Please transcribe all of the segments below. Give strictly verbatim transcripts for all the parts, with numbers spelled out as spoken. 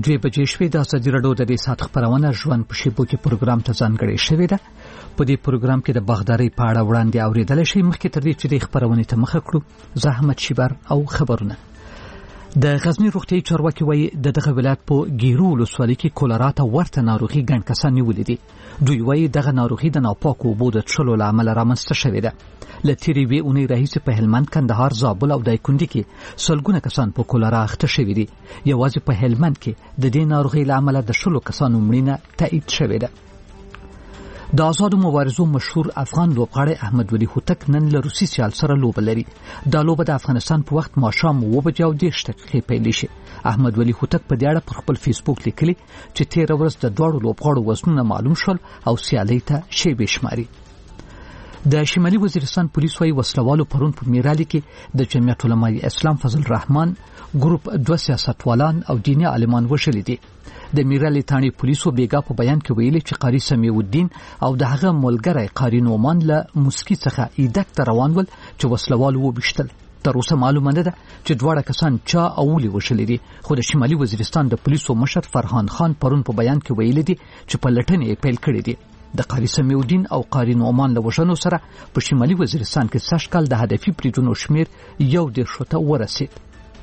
دوی بجې شوې د ازادي راډیو د دې ساعت خبرونه ژوند په شیبو کې پروګرام ته ځانګړې شوې ده. په دې پروګرام کې د باغداري په اړه وړاندې اوریدل شي. مخکې تر دې چې د خبرونه ته مخه کړو زحمت شیبر او خبرونه. د غزنی روغتي چارواکي وایي د دغه ولایت په ګیرو ولسوالۍ کې کولرا ته ورته ناروغي ګڼ کسان نیولې دي. دوی وایي دغه ناروغي د ناپاکو اوبو د څښلو له امله رامنځته شوې ده. له تېرې یوې اونۍ راهیسې په هلمند، کندهار، زابل او دایکنډي کې سلګونه کسان په کولرا اخته شوي دي. یوازې په هلمند کې د دې ناروغۍ له امله د شلو کسانو مړینه تایید شوې ده. د آزادو مبارزو مشهور افغان لوبغاړی احمد ولي هوتک نن له روسي سیال سره لوبه لري. دا لوبه د افغانستان په وخت ماښام اوه بجې او دېرش دقیقې پیل شي. احمد ولي هوتک په دې اړه پر خپل فیسبوک لیکلي چې تېره ورځ د دواړو لوبغاړو وزنونه معلوم شول او سیالۍ ته شیبې شماري. د شمالي وزیرستان پولیس وايي وسلوالو پرون په میرالي کې د جمعیت علماء اسلام فضل الرحمن ګروپ دوه سیاستوالان او دیني عالمان وشلي دي. د میرالي تاڼي پولیسو بیګا په بیان کې ویلي چې قاری سمیع الدین او د هغه ملګری قاری نومان له مسکی څخه ایدک ته روان ول چې وسلوالو وبشتل. تر اوسه معلومه نه ده چې دواړه کسان چا او ولې وشلي دي، خو د شمالي وزیرستان د پولیسو مشر فرحان خان پرون په بیان کې ویلي دي چې په لټنې پیل کړې دي. د قاری سمیع الدین او قاری نومان له وژنو سره په شمالي وزیرستان کې سږ کال د هدفي بریدونو شمیر یو دېرشو ته ورسید.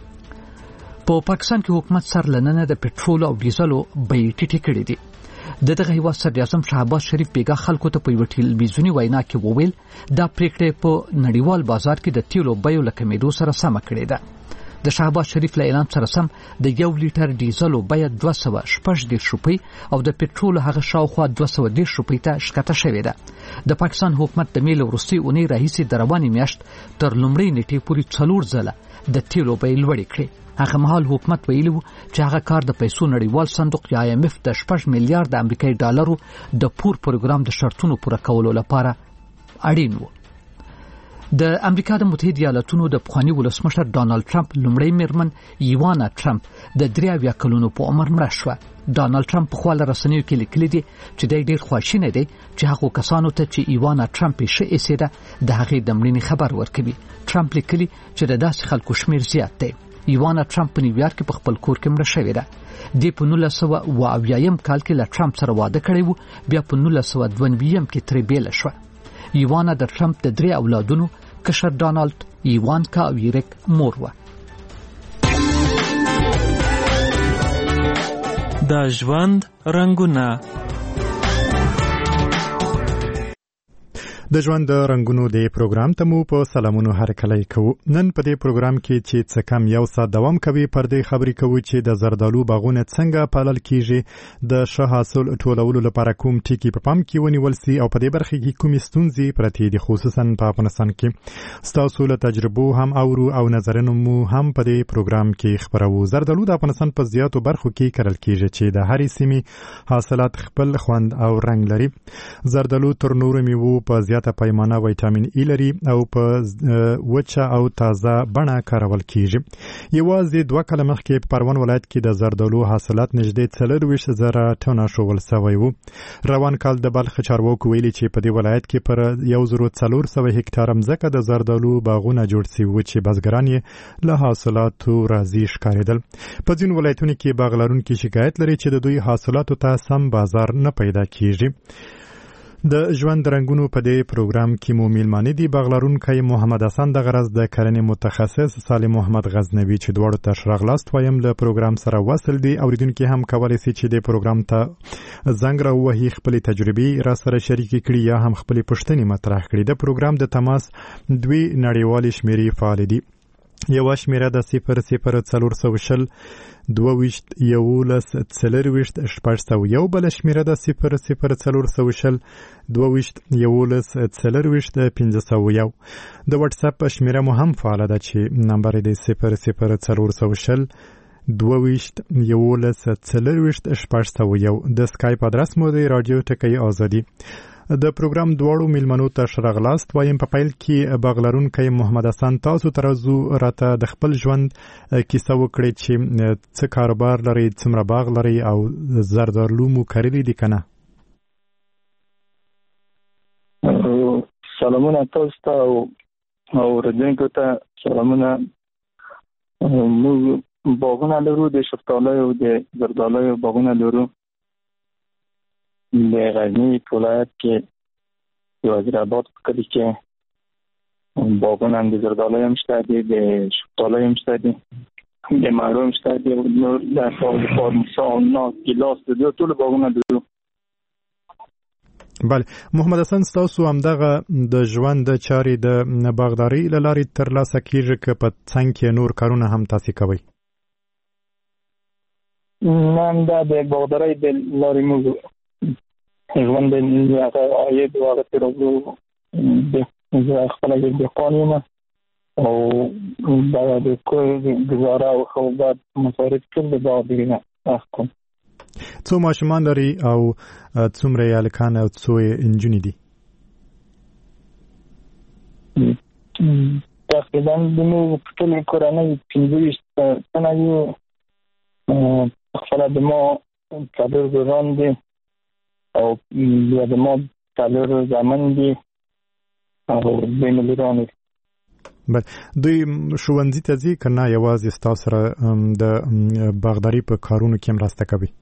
په پاکستان کې حکومت سر لننه د پټرول او ډیزلو بیې ټیټې کړې دي. د دغه هیواد صدر اعظم شهباز شریف بیګا خلکو ته په یوه ټلویزیوني وینا کې وویل دا پریکړه په نړیوال بازار کې د تیلو بیو له کمیدو سره سمه کړې ده. د شهباز شریف له اعلان سره سم د یو لیټر ډیزلو بیه دوه سوه شپږ دېرش روپۍ او د پټرول هغه شاوخوا دوه سوه دېرش روپۍ ته ښکته شوې ده. د پاکستان حکومت د مې له وروستۍ اونۍ راهیسې د روانې میاشت تر لومړۍ نیټې پورې څلور ځله د تیلو بیې لوړې کړې. هغه مهال حکومت ویلي و چې هغه کار د پیسو نړیوال صندوق یا آی ایم اف د شپږ میلیارډ امریکایي ډالرو د پور پروګرام د شرطونو پوره کولو لپاره اړین و. د امریکا د متحده ایالاتونو د پخواني ولسمشر ډانلډ ټرمپ لومړی میرمن ایوانا ټرمپ د درې اویا کلونو په عمر مړه شوه. ډانلډ ټرمپ په خپل رسنیو کې لیکلي دي چې دی ډېر خواشینی دی چې هغو کسانو ته چې ایوانا ټرمپ یې ښه ایسېده د هغې د مړینې خبر ورکوي. ټرمپ لیکلي چې د داسې خلکو شمیر زیات دی. ایوانا ټرمپ په نیویارک کې په خپل کور کې مړه شوې ده. دی په نولس سوه اوه اویایم کال کې له ټرمپ سره واده کړی و، بیا په نولس سوه دوه نوي کې ترې بیله شوه. ایوانا د ټرمپ د درې اولادونو کشر ډانلډ، ایوانکا او ایریک مور وه. د ژوند رنګونه. د ژوند د رنګونو د پروګرام ته مو په سلامونو هرکلی کوو. نن په دې پروګرام کې چې څه کم یو ساعت دوام کوي پر دې خبرې کوو چې د زردالو باغونه څنګه پالل کیږي، د ښه حاصل ټولولو لپاره کوم ټکي په پام کې ونیول سي او په دې برخه کې کومې ستونزې پرتې دي، خصوصا په افغانستان کې. ستاسو له تجربو هم اورو او نظرونه مو هم په دې پروګرام کې خبرو. زردالو د افغانستان په زیاتو برخو کې کرل کیږي چې د هرې سیمې حاصلات خپل خوند او رنګ لري. زردالو تر نورو میوو په زیات ته پیمانه ویټامین ای لري او په وچه او تازه بڼه کارول کیږي. یوازې دوه کاله مخکې په پروان ولایت کې د زردالو حاصلات نږدې څلورویشت زره ټنه ښوول سوی و. روان کال د بلخ چارواکو ویلي چې په دې ولایت کې پر یو زرو څلور سوه هکټاره مځکه د زردالو باغونه جوړ سوي و چې بزګران یې له حاصلاتو راضي ښکارېدل. په ځینو ولایتونو کې باغ لرونکي شکایت لري چې د دوی حاصلاتو ته سم بازار نه پیدا کیږي. د ژوند رنګونو په دې پروګرام کې مو میلمانه دي باغلرونکی محمد حسن د غرض د کرنې متخصص سالم محمد غزنوي چې دواړو ته ښه راغلاست وایم. له پروګرام سره وصل دي اوریدونکي هم کولی شي چې د پروګرام ته زنګ راووهي، خپلې تجربې را سره شریکې کړي یا هم خپلې پوښتنې مطرح کړي. د پروګرام د تماس دوی نړیوالې شمیرې فعال دي. یوه شمیره د صفر صفر څلور سوه شل دوه ویشت یولس څلرویشت شپږ سوه یو، بله شمیره د صفر صفر څلور سوه شل دوه ویشت یولس څلرویشت پنځه سوه یو. د واټس اپ شمیره مو هم فعاله ده چې نمبر یې د صفر صفر څلور سوه شل دوه ویشت یولس څلرویشت شپږ سوه یو. د سکایپ ادرس مو د رادیو ټکی آزادي. د پروګرام دواړو میلمنو ته ښه راغلاست وایم. په پیل کې باغ لرونکی محمد حسن تاسو ترازو راته د خپل ژوند کیسه وکړئ چې څه کاروبار لرئ، څومره باغ لرئ او زردالو مو کرلي دي که نه؟ سلامونه تاسو ته او اورېدونکو ته سلامونه. موږ باغونه لرو، د شفتالیو او د زردالیو باغونه لرو. د غزنی ولایت کې د وزیر آباد په کلي کې باغونه د زردالیو هم شته دي، د شفتالیو هم شته دي، د مڼو هم شته دي، نور د پارمیسا او ناز ګیلاس د دوی ټول باغونه لرو. بله محمد حسن، ستاسو همدغه د ژوند د چارې د باغدارۍ له لارې ترلاسه کیږي که په څنګ کې نور کارونه هم تاسې کوئ؟ نه، دا د باغدارۍ د لارې موږ ژوند د هغه عاید او هغه تېروو. زه خپله یو دهقان یم او دا د کور ګزاره او خوبات مصارف ټول د باغدارۍ نه اخلم. څو ماشومان لري او څومره یې هلکان او څو یې نجونې دي؟ تقریبا زموږ په ټولې کورنۍ پنځه ویشت تنه یو. خپله د ما څلور وران دي او بیا د ما څلور زامن دي او دوی ملګران دي. بله دوی ښوونځي ته ځي که نه یوازې ستاسو سره د باغدارۍ په کارونو کې مرسته کوي؟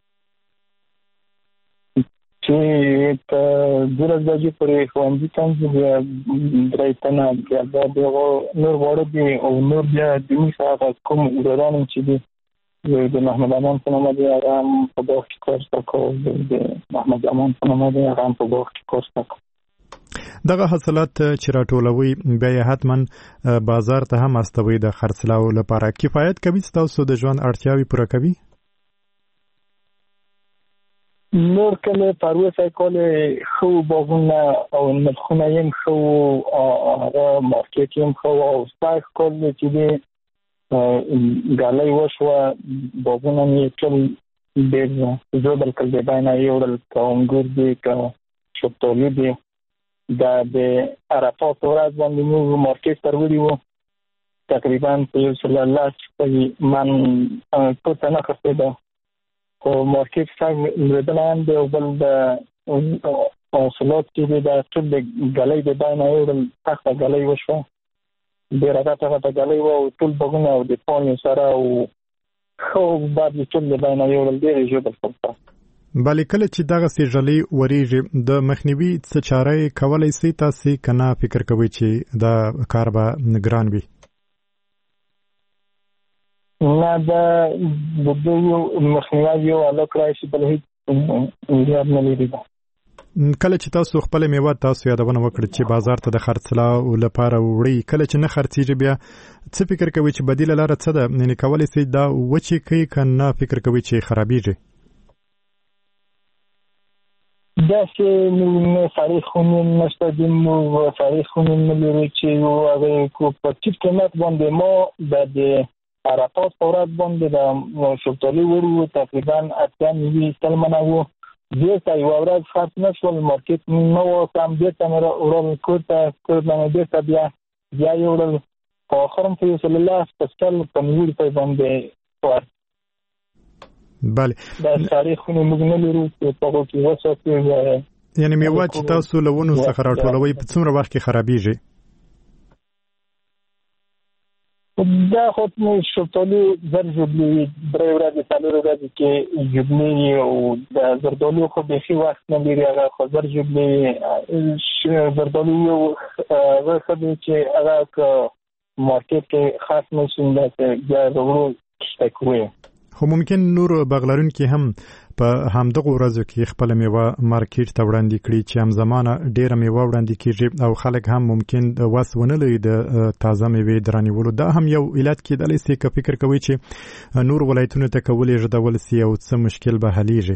چې په دولس بجې پورې ښوونځي ته ځي، بیا درې تنه بیا د هغو نور واړه دي او نور بیا دیني هغه کوم وران چې دي د محمد امان په نامه دی، هغه هم په باغ کې کار زده کوي. د محمد امان په نامه دی، هغه هم په باغ کې کار زده کوي. دغه حاصلات چې راټولوي بیا یې حتما بازار ته هم استوي د خرڅلاو لپاره. کفایت کوي؟ ستاسو د ژوند اړتیاوې پوره کوي؟ نور کله پروسه کله خو باغونه او نرخونه یې خو هغه مارکیټ یې خو او سپایک کله چې دی غالۍ وشوه باغونه یې ټول ډېر زه بلکې د باندې یو ډول انګور دي که شفتالو دي. دا د عرفات ورځ باندې موږ مارکیټ ته وړي وو، تقریبا په یو سل لاس من پورته نه خرڅېده خو مارکیټ څنګه لوېدلی دی او بل د حاصلات چې دی دا ټول د ګلۍ د باندې یو ډول سخته ګلۍ وشوه، ډېره غټه غټه ګلۍ وه او ټول باغونه او د پاڼې سره او ښه باد یې ټول د باندې یو ډول ډېرې ژوبل خلطه. بله کله چې دغسې ژلۍ ورېږي د مخنیوي څه چاره یې کولی سئ تاسې که نه فکر کوئ چې دا کار به ګران وي؟ نه، دا د دوی یو مخنیوی یو هلک راشي بل هېڅ یاد نه لري. کله چې تاسو خپله میوه تاسو یادونه وکړه چې بازار ته د خرڅلاو لپاره وړئ، کله چې نه خرڅېږي بیا څه فکر کوئ چې بدیله لاره څه ده؟ یعنې کولی سئ دا وچې کړئ که نه فکر کوئ چې خرابېږي؟ داسې نه سړې خونې نشته دي، موږ سړې خونې نه لرو چې هغې په ټیټ قیمت باندې ما د عرفات په ورځ باندې د شفتالو وړي وو، تقریبا اتیا نوي سل منه وو. بېرته یوه ورځ خرڅ نه شول، مارکیټ نه و کم، بېرته مې وړل کور ته، کور نه مې بېرته بیا بیا یې وړل په آخر هم په یو سل لاس په سل په نوي روپۍ باندې ور. بله دا سړې خونې موږ نه لرو چې په هغو کې وساتو. یعنې میوه چې تاسو له ونو څخه راټولوئ په څومره وخت کې خرابېږي؟ دا خو شفتالو زر ژوبلېږي، درې ورځې څلور ورځې کې ژوبلېږي او د زردالو خو بیخي وخت نه لري، هغه خو زر ژوبلېږي. زردالو یو هغه ښه دی چې هغه که مارکیټ کې خاص نه شي داسې بیا د وړو شته کوي. خو ممکن نور باغ لرونکي هم په همدغو ورځو کې خپله میوه مارکیټ ته وړاندې کړي چې همزمانه ډېره میوه وړاندې کېږي او خلک هم ممکن وس ونه لري د تازه میوې د رانیولو. دا هم یو علت کېدلی سي که فکر کوئ چې نور ولایتونو ته که ولېږدول سي او څه مشکل به حلیږي؟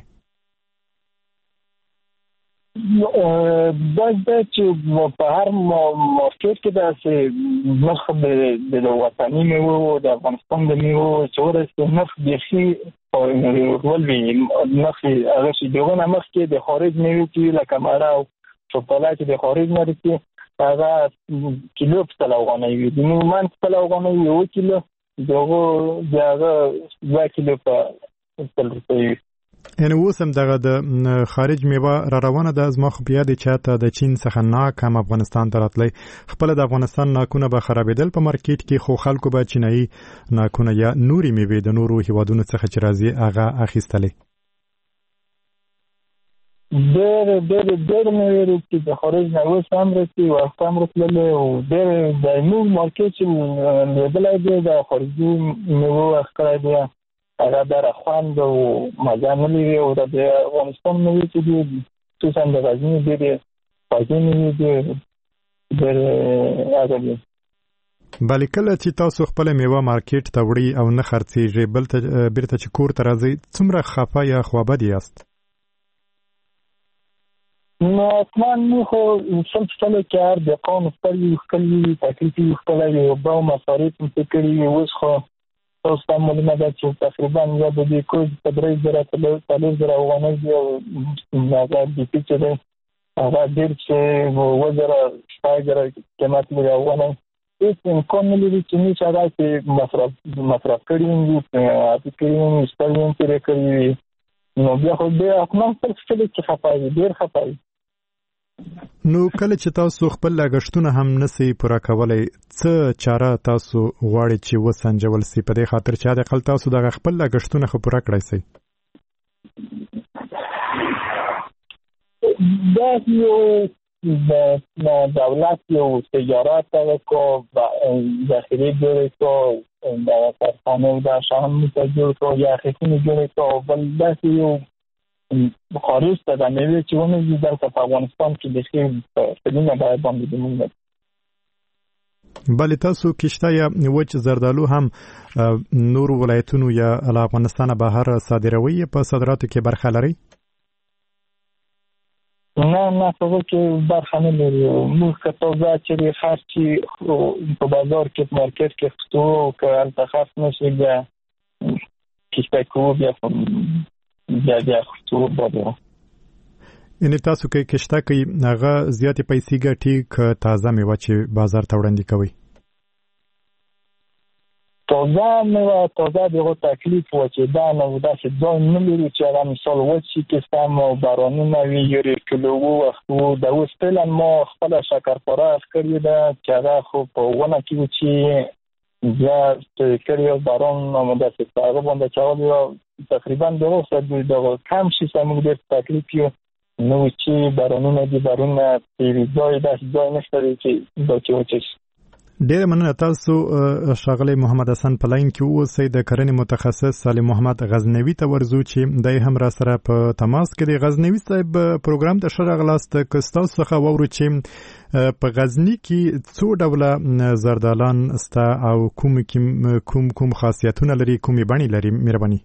دا دا چې په هر مارکیټ کې داسې نرخ د وطني میوو د افغانستان د میوو چې ورسې نرخ بیخي ولوي، نرخ هغه چې د هغه نه مخکې د خارج میوې چې لکه مڼه او شفتاله چې د خارج نه راځي هغه کیلو په سل افغانۍ وي، د من په سل افغانۍ یو کیلو د هغه د هغه دوه کیلو په سل روپۍ وي. ان اوسم دغه د خارج میوه را روانه ده از ما خو بیا د چاته د چین څخه ناکام افغانستان ته راتلی خپل د افغانستان ناکونه به خرابېدل په مارکیټ کې خو خلکو به چینایي ناکونه یا نوري میوه د نورو هیوادونو څخه چې راځي هغه اخیستلې. ډېر ډېر ډېر میوې چې د خارج نه اوس هم راځي او هم راتللې او ډېر د موږ مارکیټ چې لیدلای دی د خارجي میوه ښکلی دی هغه ډېره خوند او مزه نه لري او د افغانستان میوې چې دي خصوصا د غزني ډېرې خوږې میوې دي ډېر هغه دي. بلې کله چې تاسو خپل میوه مارکیټ ته وړئ او نه خرڅېږي بلته بیرته چې کور ته راځئ څومره خفه یا خوابد یاست؟ نو اطمان مو خو سلط سلط که هر دقان افتر یو خکلی تکلیفی افتر یو با و مصاریف متکری یو خو توستا مولینه ده چه تقریبا یا بودی کوز تدریج داره تلیز داره اوغانه دی و نظر بیتی چه ده اغا دیر چه وزره شتای داره کمت لده اوغانه ایت امکان نلیدی چه نیچ اغا که مصرف کریم آتی کریم استریم تیره کری نو بیا خو بیا اطمان سلط سلط که خفایی دیر خفایی. نو کله چې تاسو خپل لګښتونه هم نسی پوره کولای څه چاره تاسو غواړئ چې وسنجول سي په دې خاطر چې د خپل تاسو د خپل لګښتونه خو پوره کړئ سي؟ دا یو د دولت یو تجارت کو داخلي جوړ کو دا کارخانه دا شاهنامه جوړ کو یا خصوصي جوړ کو بل دا یو خارج ته د میوې چې ونه د افغانستان کې د ښه په دنیا باندې باندې موږ بلې تاسو کشته یا وچ زردالو هم نور ولایتونو یا افغانستان بهر صادروي په صادراتو کې برخه لري؟ نه نه په کې برخه نه لري. موږ که تازه چې خرچي په بازار کې په مارکیټ کې خطو که التخاص نشي بیا کشته کوو بیا بیا بیا خطو بادو. یعنی تاسو کې کشته کوي هغه زیاتې پیسې ګټي که تازه میوه چې بازار ته وړاندې کوي؟ تازه میوه تازه دغه تکلیف و چې دا نه داسې ځای نه لري چې هغه مثال وچې کیسته او بارانونه وي یورې کیلو وختو د اوس فعلا ما خپله شکرپاره کړې ده چې هغه خو په ونه کې و چې بیا کړی باران نو داسې هغه باندې چاودي تقریبا دغه څه دغه کم شي زموږ ډېر تکلیف یو نو چې بارانونه دي بارانونه پیری ځای داسې ځای نشته چې دا چې وچې. ډېر مننه تاسو ښاغلی محمد حسن په لاین کې اوسئ. د کرنې متخصص سالم محمد غزنوي ته ورځو چې دی هم را سره په تماس کې دی. غزنوي صاحب پروګرام ته ښه راغلاست. که ستاسو څخه واورو چې په غزني کې څو ډوله زردالان سته او کوم کوم کوم خاصیتونه لري کومې بڼې لري مهرباني؟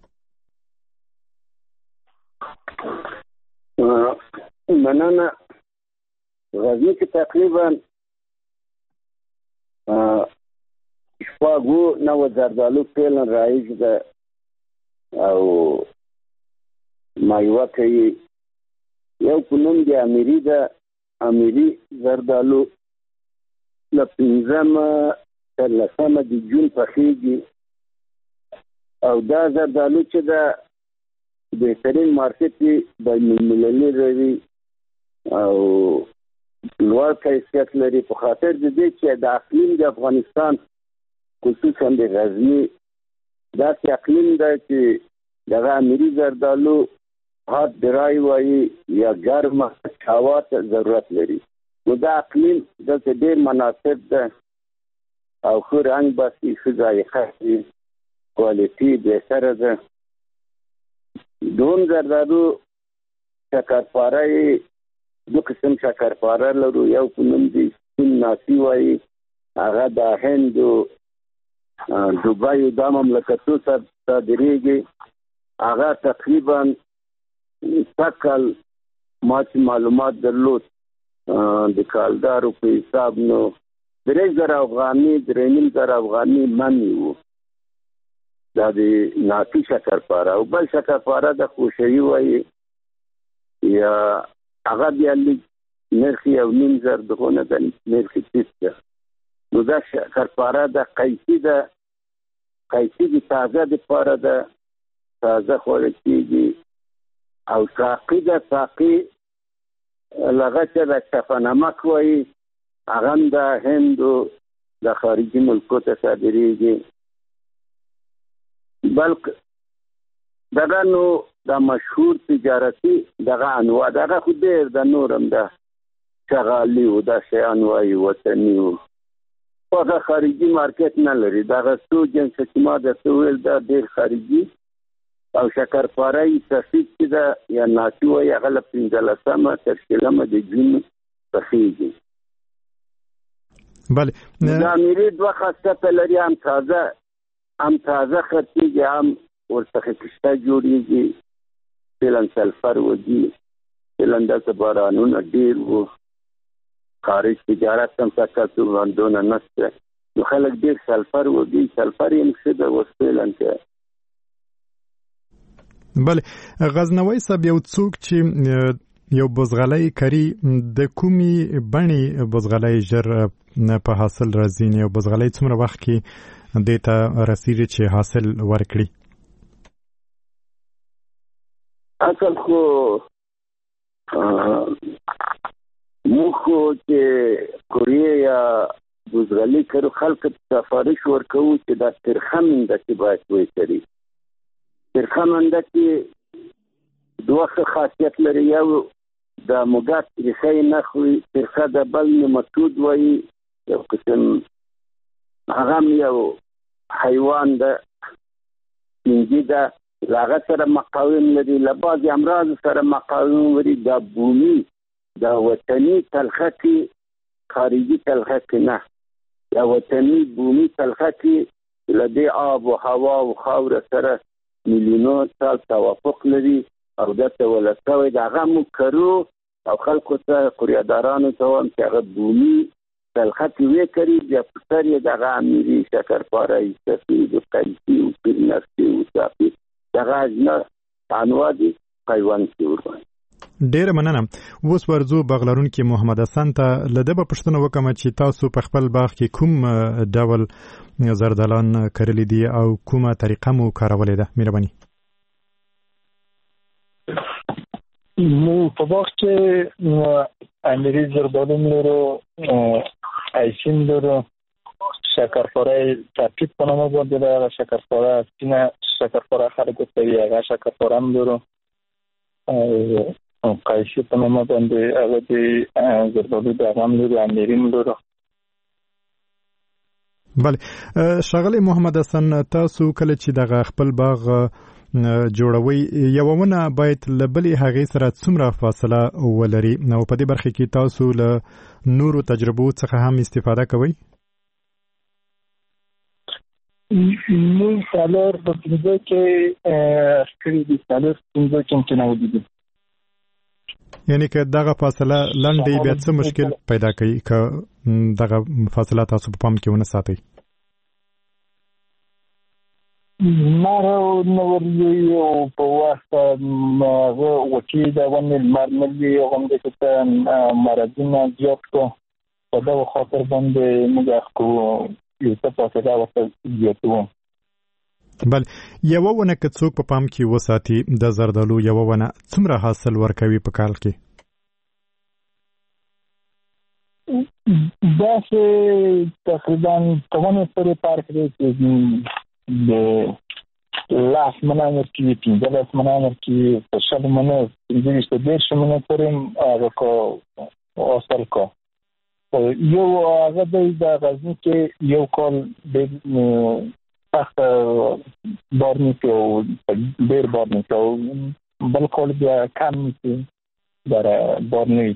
مننه. غزني کې تقریبا شپږو نوع زردالو فعلا رایج ده او مایوه کوي. یو په نوم د امیري ده. امیري زردالو له پنځمه تر لسمه د جون پخېږي او دا زردالو چې ده بهترین مارکیټ یې بین‌المللي لري او لوړ کیفیت لري په خاطر د دې چې د اقلیم د افغانستان خصوصا د غزني داسې اقلیم ده چې دغه امیري زردالو هات ډرای وایي یا ګرمه هوا ته ضرورت لري. نو دا اقلیم دلته ډېر مناسب ده او ښه رنګ باسي ښه ذایقه لري کوالټي بهتره ده. دوم زردالو شکرپاره یې دو قسم شکرپاره لرو. یو په نوم د سپین ناسي وایي هغه د هند او دوبۍ دا مملکتو ته صادرېږي. هغه تقریبا سکل ما چې معلومات درلود د کالدارو په حساب نو درې زره افغاني درې نیم زره افغاني منی وو دا د ناسي شکرپاره. او بل شکرپاره د خوشوي وایي یا هغه بیا لږ نرخ یو نیم زر دغونه د نرخ ټیټ ده. نو دا شکرپاره د قیسي ده. قیسي د تازه دپاره ده تازه خوړل کېږي او ساقي د ساقي لغه چې د شفنمک وایي هغه هم د هندو د خارجي ملکو ته صادرېږي. بلکې دغه نو د مشهور تجارتي دغه انواع دغه خو ډېر د نور هم د شغالي و دا شیان وایي وطني و هغه خارجي مارکیټ نه لري. دغه څو جنس چې ما درته وویل دا ډېر خارجي او شکرپاره سفید چې ده یا ناتي وایي هغه له پنځلسمه تر شلمه د جون پخېږي. بله د امیري دوه خاصیته لري، هم تازه هم تازه خرڅېږي، هم ورڅخه کشته جوړېږي. فعلا سلفر وځي، فعلا دلته بارانونه ډېر وو، خارج تجارت هم سکه څو دونه نشته، نو خلک ډېر سلفر وځي. سلفر یې هم ښه ده اوس فعلا کې. بله غزنوي صاحب یو څوک چې یو بزغلی کری د کومې بڼې بزغلی ژر په حاصل راځي؟ یو بزغلی څومره وخت کې دې ته رسېږي چې حاصل ورکړي؟ اصل خو موږ خو چې کوریه یا بزغلي کرو خلکو ته سفارش ورکوو چې دا ترخه منده کې باید وکړي. ترخه منده کې دوه ښه خاصیت لري، یو د موږک تریخه یې نه خوري، ترخه د بل نمتود وایي، یو قسم هغه هم یو حیوان ده سپینجي ده، له هغه سره مقاوم لري، له بعضې امراضو سره مقاوم لري. دا بومي دا وطني تلخه کې خارجي تلخه کې نه، دا وطني بومي تلخه کې له دې آب و هوا او خاوره سره میلیونو سال توافق لري او دته ولا شوی د هغه موږ کرو او خلکو ته قریادارانو ته وایم چې هغه بومي تلخه کې وکړي، بیا په سر یې دغه امیري شکرپاره سفید و قیسي و پیرنسي و ساقي دغه اجناس انواع دي حیوان کې ورباندې. ډیره مننه. اوس ورځو بغلرونکي محمد حسن ته له ده به پوښتنه وکړم چې تاسو په خپل باغ کې کوم ډول زردالان کرلی دي او کومه طریقه مو کارولې ده؟ مهرباني. نو په باغ کې امیري زردالو لرو، ایسین لرو، شکرپاره ترکیب په نامه باندې ده، شکرپاره سپینه شکرپاره خلکو ته وایي هغه شکرپاره هم لرو، او قیسی په نامه باندې هغه د زردالو د هغه هم لرو، امیري هم لرو. بله ښاغلی محمد حسن، تاسو کله چې دغه خپل باغ جوړوي یوه ونه باید له بلې هغې سره څومره فاصله ولري او په دې برخه کې تاسو له نورو تجربو څخه هم استفاده کوئ؟ موږ څلور په پنځه کې کړي دي، څلور پنځه کې امکانه ودي. یعنی که دغه فاصله لنډه بیا څه مشکل پیدا کوي که دغه فاصله تاسو په پام کې ونه ساتئ؟ ماره نوري او په وخت هغه وکیل د ونې لمر نه وي، هغه هم دې ته مرضونه زیات کو، په دغه خاطر باندې موږ خو یو څه فاصله ورته زیاتوو. بله یوه ونه که څوک په پام کې وساتي د زردالو یوه ونه څومره حاصل ورکوي په کال کې؟ داسې تقریبا په ونې پورې پار کړی چې د لاس منه ورکوي، پنځلس منه ورکوي، په شل منه پنځه ویشت دېرش منه پورې هغه کو حاصل کو. یو هغه دی د غزني کې یو کال ډېر سخت بار نیسي او ډېر بار نیسي او بل کال بیا کم نیسي در بار نه وي.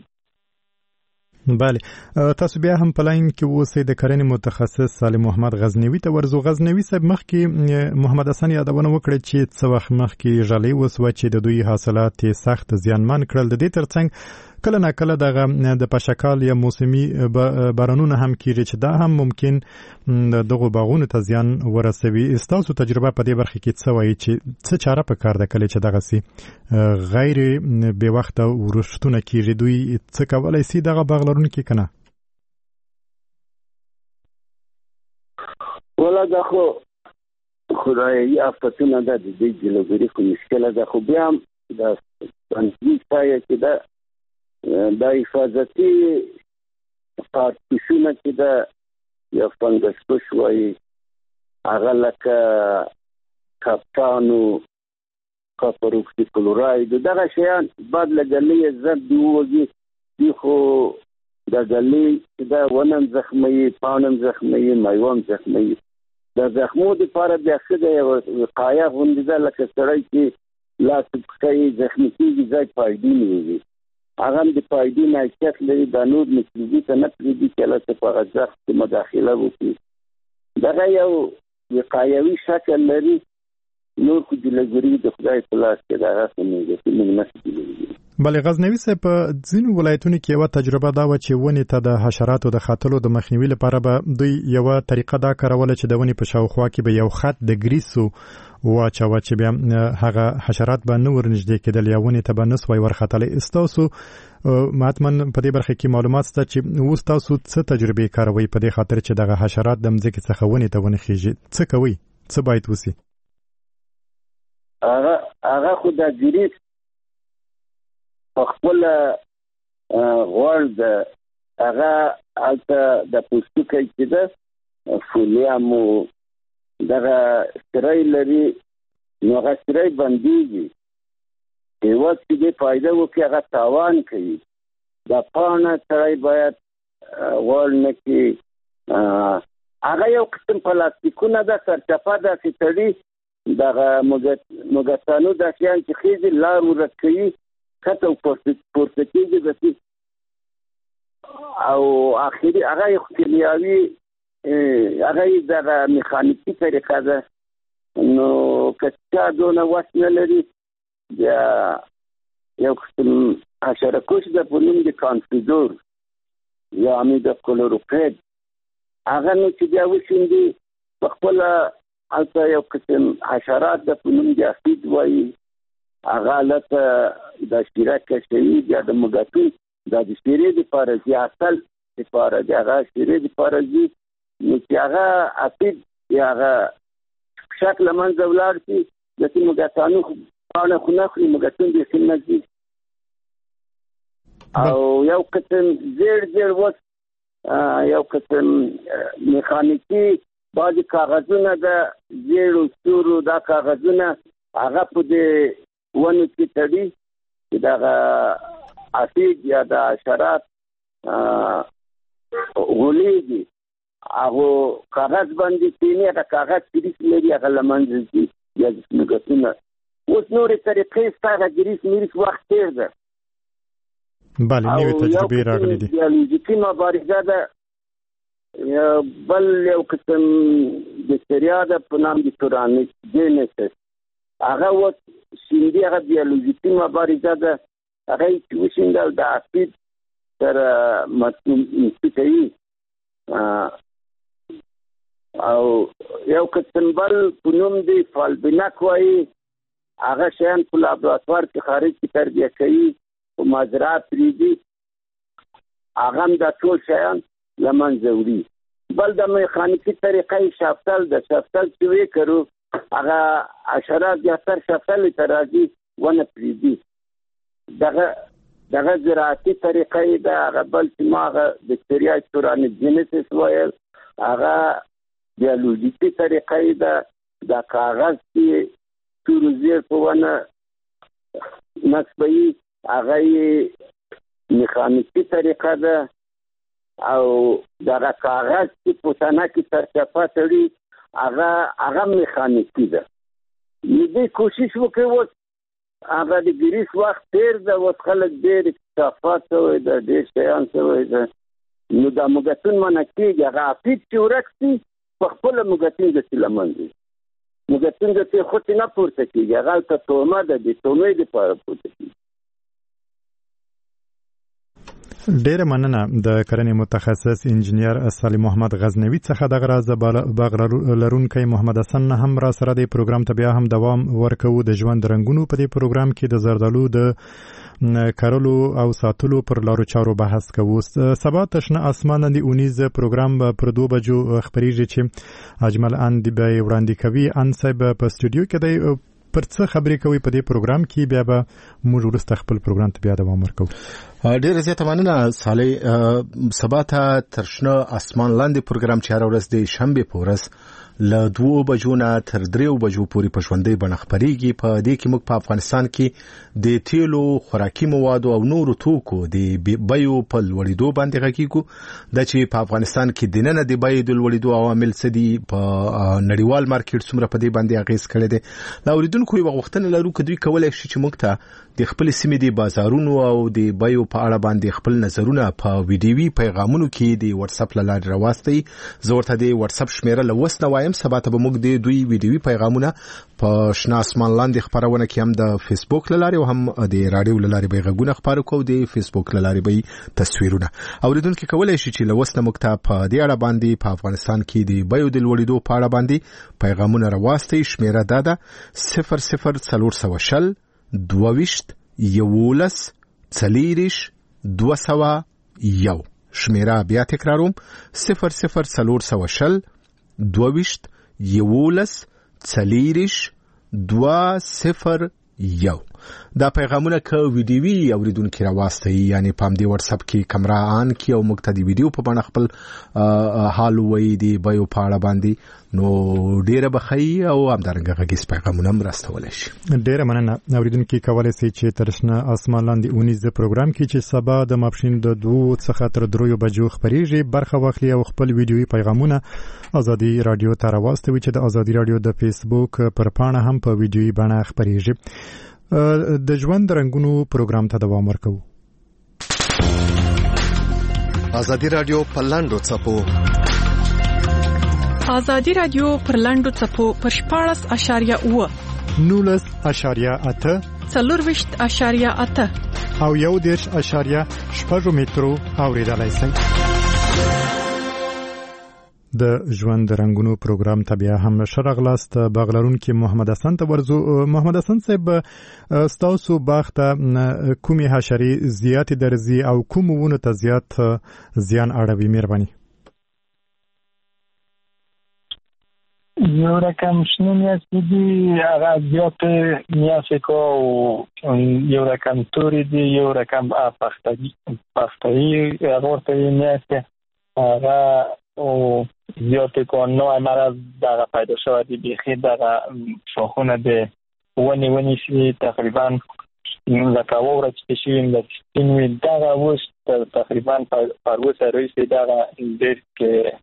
بله تاسو بیا هم په لاین کې اوسئ. د کرنې متخصص سالم محمد غزنوي ته ورځو. غزنوي صاحب مخکې محمد حسن یادونه وکړه چې څه وخت مخکې ژالۍ وسوه چې د دوی حاصلات یې سخت زیانمن کړل. د دې ترڅنګ کله نا کله دغه د پشکال یا موسمي بارانونه هم کیږي چې دا هم ممکن دغه باغونو ته زیان ورسوي. ستاسو تجربه په دې برخه کې څه وایي چې څه چاره پکار ده کله چې دغه سي غیر بې وخته ورښتونه کیږي؟ دوی څه کولی سي دغه باغ لرونکي که نه؟ ولا دا خو خدایي آفتونه ده، د دې جلوګیري خو مشکله ده، خو بیا هم د پنځه سایه چې دا د حفاظتي کارتوسونه چې دا یا فنګس پوش وایي هغه لکه کاپټانو کاپر اکسي کلوراید دغه شیان بعد له ګلې ضد دی وږي دی خو د ګلې دا ونم زخمي پانم زخمي مایوم زخمي د زخمو لپاره بیا څه دی وقایه غوندې ده لکه سړی چې لاس پکې زخمي کېږي ځای پایدې نه وي هغه د پایدې نه حیثیت لري د نور مکروبي ته نه پرېږدي چې هلته په هغه زخم کې مداخله وکړي دغه یو وقایوي شکل لري نور خو جلګري د خدای په لاس کې دغه څه موږ نه شي. بلې غزنوي صاحب په ځینو ولایتونو کې یوه تجربه دا وه چې ونې ته د حشراتو د خاتلو د مخنیوي لپاره به دوی یوه طریقه دا کاروله چې د ونې په شاوخوا کې به یو خط د ګریسو واچوه چې بیا هغه حشرات به نه ورنږدې کېدل یا ونې ته به نه سوی ورختلی. ستاسو ماتمن په دې برخه کې معلومات شته چې اوس تاسو څه تجربې کاروئ په دې خاطر چې دغه حشرات د مځکې څخه ونې ته ونه خیږي؟ څه کوئ؟ څه باید وسي؟ هغه هغه خو د ګریس په خپل غوړ د هغه هلته د پوستکي چې ده فولیامو دغه سری لري نو هغه سری بندېږي هېواد چې دې فایده وکړي هغه تاوان کوي دا پاڼه سړی باید غوړ نه کړي هغه یو قسم پلاستیکونه ده سرچپه داسې تړي دغه مګتانو دا شیان چې خېږي لار ورک کوي کته او پورته کېږي داسې او اخري هغه یو کیمیاوي هغه یې دغه میخانیکي طریقه ده نو که چا دونه وس نه لري بیا یو قسم حشرهکش ده په نوم د کانفیدور یا امید کلوروپید هغه نو چې بیا وشیندي په خپله هلته یو قسم حشرات ده په نوم د افید وایي هغه هلته دا شیره کشوي بیا د مګتون دا د شیرې دپاره ځي اصل دپاره د هغه شیرې دپاره ځي نو چې هغه افید یا هغه شک له منځه ولاړ شي داسې مګتانو پاڼه خو نه خوري مګتون بیخي نه ځي او یو قسم زیړ زیړ وس یو قسم میخانیکي بعضې کاغذونه د زیړو ستورو دا کاغذونه هغه په دې ونو کې تړي چې دغه اسید یا د حشرات غولیږي هغه کاغذ باندې کینی هغه کاغذ ګریس لري هغه له منځه ځي یا مګتونه اوس نورې طریقې سته هغه ګریس میریس وخت تېر ده بله نوې تجربې راغلي دي بیولوژیکي مبارزه ده بل یو قسم بکتریا ده په نام د تورانوجینسس هغه اوس شیندي هغه بیولوژیکي مبارزه ده هغه یې چې وشیندل د اسید سره مطلوبي کوي او یو قسم بل په نوم دی فالبینک وایي هغه شیان په لابراتوار کې خارج کې تربیه کوي په مزرعه پرېږدي هغه هم دا ټول شیان له منځه وړي. بل د میخانیکي طریقه یې شافتل ده شافتل چې ویې کرو هغه حشرات یا تر شافتلې ته راځي ونه پرېږدي دغه دغه زراعتي طریقه یې ده هغه بل چې ما هغه بکتریا تورانوجینسس ویل هغه بیولوژیکي طریقه یې ده دا کاغذ چې تورو زیر په ونه نصبوي هغه یې میخانیکي طریقه ده او دغه کاغذ چې په تنه کې سرچپه تړي هغه هغه میخانیکي ده. دې کوشش وکړي اوس هغه د ګریس وخت تېر ده اوس خلک ډېر اکتشافات شوی ده ډېر شیان شوی ده نو دا مګتون منع کېږي هغه افید چې ورک شي په خپله مګتون داسې له منځه مګتون داسې خوټې نه پورته کېږي هغه هلته تومه ده د تومې دپاره پورته کېږي. ډیره مننه د کرنې متخصص انجنیر صالح محمد غزنوي څخه دغه راز باغ لرونکی محمد حسن هم را سره د پروګرام ته بیا هم دوام ورکوو د ژوند رنګونو په دې پروګرام کې د زردالو د کرلو او ساتلو پر لارو چارو بحث کوو. سبا تشنه اسمان د اونیز پروګرام پر دو بجو خبريږي چې اجمل اند به وړاندې کوي ان صاحب په استودیو کې د پر څه خبرې کوي په دې پروګرام کې بیا به موږ ورسته خپل پروګرام ته بیا دوام ورکوو. ډېر زیاته مننه صالح. سبا ته تر شنه اسمان لاندې پروګرام چې هر ورځ د شنبه په ورځ له دوه بجو نه تر دریو بجو پورې په ژوندۍ بڼه خپرېږي. په دې کې موږ په افغانستان کې د تیلو، خوراکي موادو او نورو توکو د بیو په لوړېدو باندې غږیږو. د چې په افغانستان کې د نن د بیو د لوړېدو عوامل څه دي، په نړیوال مارکیټ څومره په دې باندې اغیز کړی دی. لا اوریدونکو یو غوښتنه لرو چې دوی کولای شي چې موږ ته د خپل سیمې د بازارونو او د بیو په اړه باندې خپل نظرونه په ویډیوي پیغامونو کې د واتس اپ له لارې راوستي. زه ورته د واتس اپ شمیره له وسنه وایم. سبا ته به موږ د دوی ویډیوي پیغامونه په شنه اسمان لاندې خبرونه کې هم د فیسبوک له لارې او هم د رادیو له لارې به غږونه خبرو کوو، د فیسبوک له لارې به تصویرونه. اوریدونکو کولای شي چې له وسنه موږ ته په دې اړه باندې په افغانستان کې د بیو د لوړېدو په اړه باندې پیغامونه راوستي. شمیره دا ده صفر صفر څلور سوه شل دوه ویشت یولس څلېرویشت دوه سوه یو. شمیره بیا تکراروم صفر صفر څلور سوه شل دوه ویشت یولس څلېرویشت دوه صفر یو. دا پیغامونه که ویډیوي اوریدونکو راوستي، یعنی په دې واتس اپ کې کیمرا آن کی او موږ ته د ویډیو په بڼه خپل حال وایي دی بیو په اړه باندې، نو ډیره بخي او همدارنګه غږیز پیغامونه مرستولای شي. ډیره مننه. اوریدونکو کولای شي چې ترشنه اسمان لاندې اونیز پروګرام کې چې سبا د ماپښین د دوه څخه تر دریو بجو خبريږي برخه واخلي او خپل ویډیوي پیغامونه ازادي رادیو ته راوستوي چې د ازادي رادیو د فیسبوک پر پاڼه هم په ویډیوي بڼه خبريږي. د ژوند رنگونو پروګرام ته دوام ورکوو. ازادي رادیو په لاندو څپو ازادي رادیو پر لاندو څپو پر شپاړس اشاریه اوه نولس اشاریه اته څلورویشت اشاریه اته او یو دېرش اشاریه شپږ مترو اوریدلای شئ. د ژوند رنگونو پروګرام ته بیا هم شرغلاست بغلرون کې محمد حسن ته ورزو. محمد حسن صاحب ستاسو باغ ته کومې حشرې زیات درځي او کوم ونه ته زیات زیان اړوي؟ مهرباني. یو رقم شنو میاستی دی هغه زیات میاسکو او یو رقم توری دی، یو رقم پختگی پختگی ورته میاسته هغه او زیات که نوع مرض دغه پیدا شود بیخی دغه شاخونه ده ونی ونی شوی تقریبا لکه ووره چې شویم د سپین وی دغه اوس تقریبا پروس رویسی دغه دیر که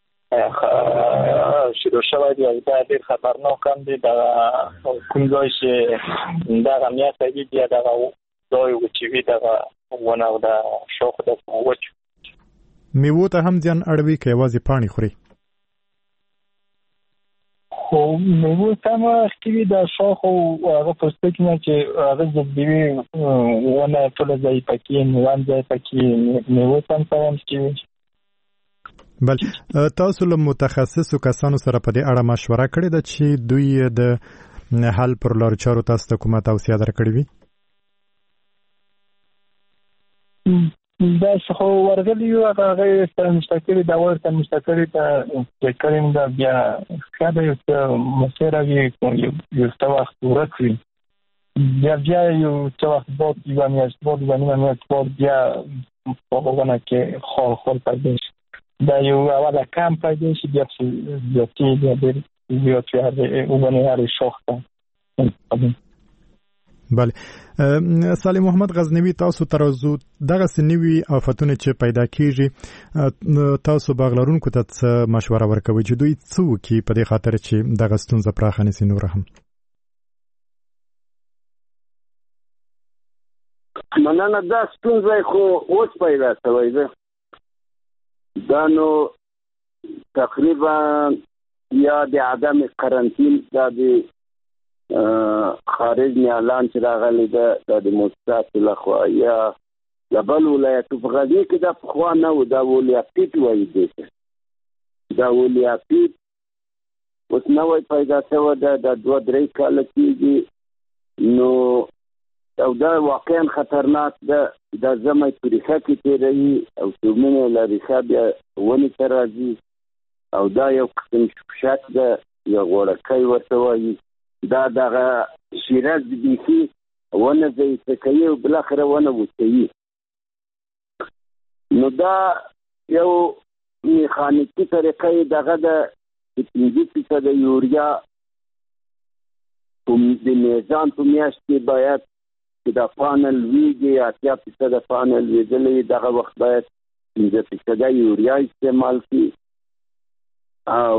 شروع شود یا دا دیر خطرناک هم دی دغه کوم ځای چې دغه میاستی بیا دغه ځای وچوي دغه ونه او د شاخ د وچ میوو ته هم ځان اړوي که یوازې پاڼې خوري؟ خو میوو ته هم اخکوي د شاخ او هغه پوستکي نه چې هغه جذبوي ونه ټوله ځای پکې میوان ځای پکې میوو ته هم ته هم اخکوي. بل تاسو له متخصصو کسانو سره په دې اړه مشوره کړې ده چې دوی د حل پر لارو چارو تاسو ته کومه توصیه درکړې وي؟ دا څه ورغلی یو هغه ستاسو مستقلی دا ورته مستقلی ته چې کلم دا بیا خاله یو څه مسیره یو څه وخت ورکوي بیا بیا یو څه وخت بعد یو میاشت بعد یو میاشت بعد بیا په هغه کې خال خال پیدا شي دا یو اوله کم پیدا شي بیا زیاتی بیا ډېر زیات وي وګڼي هر شاخته. بله. سالم محمد غزنوي تاسو ترازو دغه سنوي آفتونه چې پیدا کیږي تاسو باغلرونکو ته څه مشوره ورکوي چې دوی څه وکړي په دې خاطر چې دغه ستونزه پراخه نشي نور هم؟ مننه. دا ستونزه خو اوس پیدا شوی ده دا نو تقریبا یا د عدم قرنطین دا د خارج نه اعلان چې راغلی ده د مؤسسات لخوا یا د بل ولایتو په غږی کې د پخوا نه و دا ولیاپیټ وایي دی دا ولیاپیټ اوس نوی پیدا شوی ده د دوه درې کاله کېږي نو او دا واقعا خطرناک ده دا زمای په ریښه کې تېروي او څومره له ریښه بیا ونې ته راځي او دا یو قسم شک ده یا غوړکی ورته وایي دا دغه شیرز بیخي ونه ضعیفه کوي او بالاخره ونه وچوي. نو دا یو میخانیکي طریقه یې دغه د پنځه فیصده یوریا د میزان په میاشت کې باید چې دا پانه لویږي، اتیا فیصده پانه لویدلې، دغه وخت باید پنځه فیصده یوریا استعمال کړي. او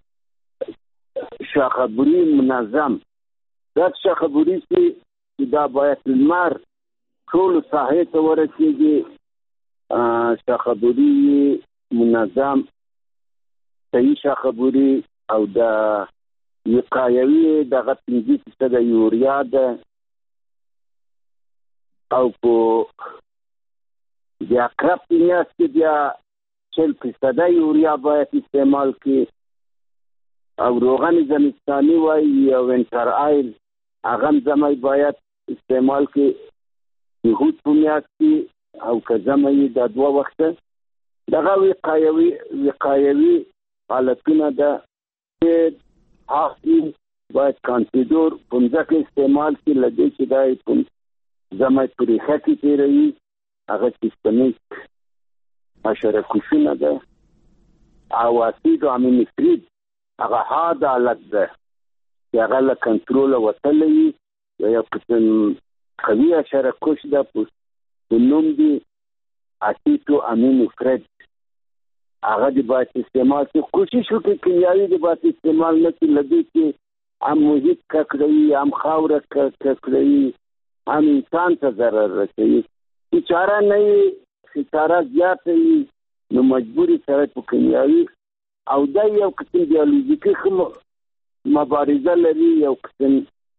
شاخبوري منظم، دا شاخبوري چې دا باید لمر ټول ساحې ته ورسېږي، شاخبوري منظم صحیح شاخبوري او د وقایوي دغه پنځه فیصده یوریا ده، او په د عقرب په میاشت کې بیا شل فیصده یوریا باید استعمال کړي. او روغن زمستاني وایي یا وینټر آیل هغه هم زمی باید استعمال کړي یهود په میاشت کې، او که زمی دا دوه وخته دغه وقایوي وقایوي حالتونه ده چې حاصل باید کانسیدور په مځکه استعمال کړي، لدې چې دا په زمی په ریښه کې تېروي. هغه سیستمیک حشره کشونه ده. او اسید امینفرید هغه حاد حالت ده چې هغه له کنټروله وتلی وي، یو قسم قوي حشره کش ده په نوم دی اسیدو امینفرید. هغه د باید استعمال کړي. کوشش وکړي کیمیاوي د باید استعمال نه کړي، لدې چې هم محیط ککړوي، هم خاوره ککړوي، هم انسان ته ضرر رسوي. چې چاره نه وي، خساره زیاته وي، نو مجبوري سره په کیمیاوي او دا یو قسم بیولوژیکي مبارزه لري. یو قسم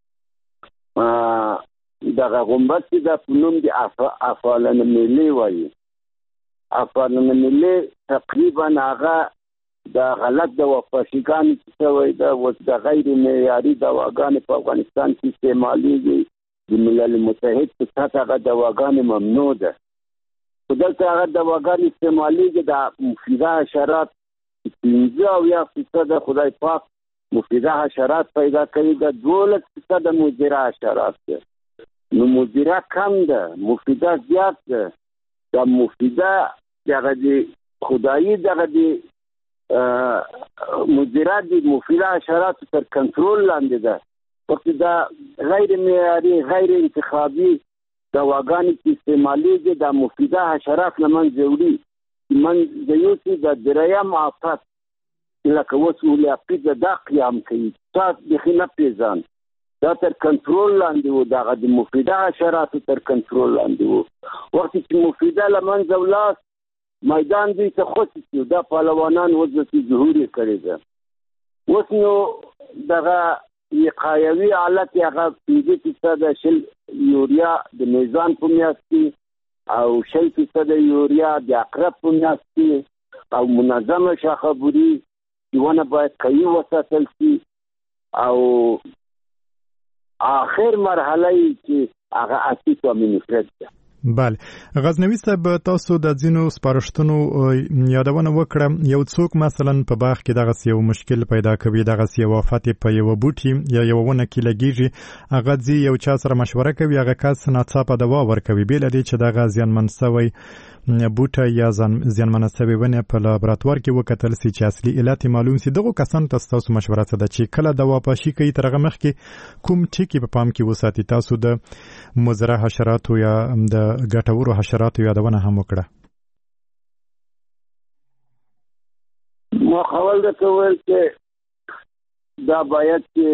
دغه غومبس چې دا په نوم د افالنمیلې وایي. افالنمیلې تقریبا هغه د غلط دواپاشیګانې چې شوی ده، اوس د غیر معیاري دواګانې په افغانستان کې استعمالیږي. د ملل متحد په سطح هغه دواګانې ممنوع ده، خو دلته هغه دواګانې استعمالیږي. د مفیده حشرات پنځه اویا فیصده خدای پاک مفیده حشرات پیدا کوي، د دولس فیصده مضره حشرات ده. نو مضره کم ده، مفیده زیات ده. د مفیده دغه د خدایي دغه د مضره د مفیده حشراتو تر کنټرول لاندې ده. وقت دا غیر معیاري غیر انتخابي دواګانې چې استعمالیږي د مفیده حشرات له منځه وړي. منځ یوسي د دریم آفت لکه اوس ولیاقید دا قیام کوي، تا بیخي نه پېژان. دا تر کنټرول لاندې و، دغه د مفیده حشراتو تر کنټرول لاندې و. وخت چې مفیده له منځه ولاړ، میدان دوی ته خوشي شو، دا پهلوانان اوس داسې ظهور یې کړې ده. اوس نو دغه وقایوي حالت هغه پنځه فیصده شل یوریا د میزان په میاشت کې، او شل فیصده یوریا د عقرب په میاشت کې، او منظمه شاخبوري ونه باید قوي وساتل شي. او آخر مرحله یې چې هغه اسید امینفرید ده. بله، غزنوي صاحب تاسو د ځینو سپارښتنو یادونه وکړه. یو څوک مثلا په باغ کې دغه یو مشکل پیدا کوي، دغه یو آفت په یو بوټي یا یو ونه کې لګیږي، هغه ځي یو چا سره مشوره کوي، هغه کس ناڅاپه دوا ورکوي، بې له دې چې دغه زیانمن شوی بوټه یا زیانمن شوی ونه په لابراتوار کې وکتل سي چې اصلي علت معلوم سي. دغه کسان تاسو مشوره څه ده چې کله دوا پاشي کوي ترغه مخ کې کوم ټکی په پام کې وساتي؟ تاسو د مضره حشراتو یا د ګټورو حشراتو یادونه هم وکړه. ما خپل د کول چې دا باید چې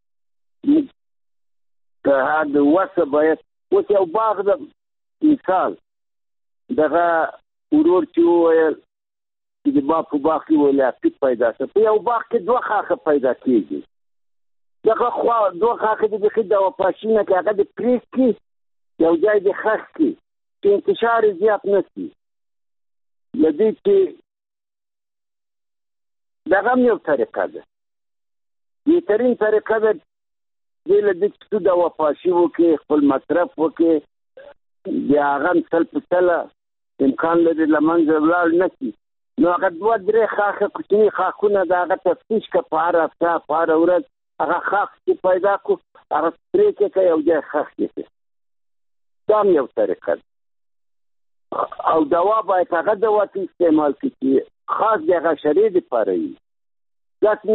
که هغه وسه باید اوس یو باغ د مثال دغه ورور چې وویل چې د باغ په باغ کې ولیاقید پیدا شي، په یو باغ کې دوه خاخه پیدا کېږي. دغه خوا دوه خاخه د بیخي دواپاشي نه کې هغه د پریک کې یو ځای د خاخ کې چې انتشار زیات نه شي، له دې چې دغه هم یو طریقه ده. بهترین طریقه ده دې له دې چې تو دواپاشي وکړې، خپل مصرف وکړې، بیا هغه هم سل په سله امکان لري له منځه ولاړ نه شي. نو هغه دوه درې خاخه کوچني خاکونه د هغه تفتیش که په هر هفته په هره ورځ هغه خاک چې پیدا کړو، هغه پرې کې یو ځای خښ کې دا یو طریقه او دوا باید هغه دوا ته استعمال کړي چې خاص د هغه شری لپاره وي دا نه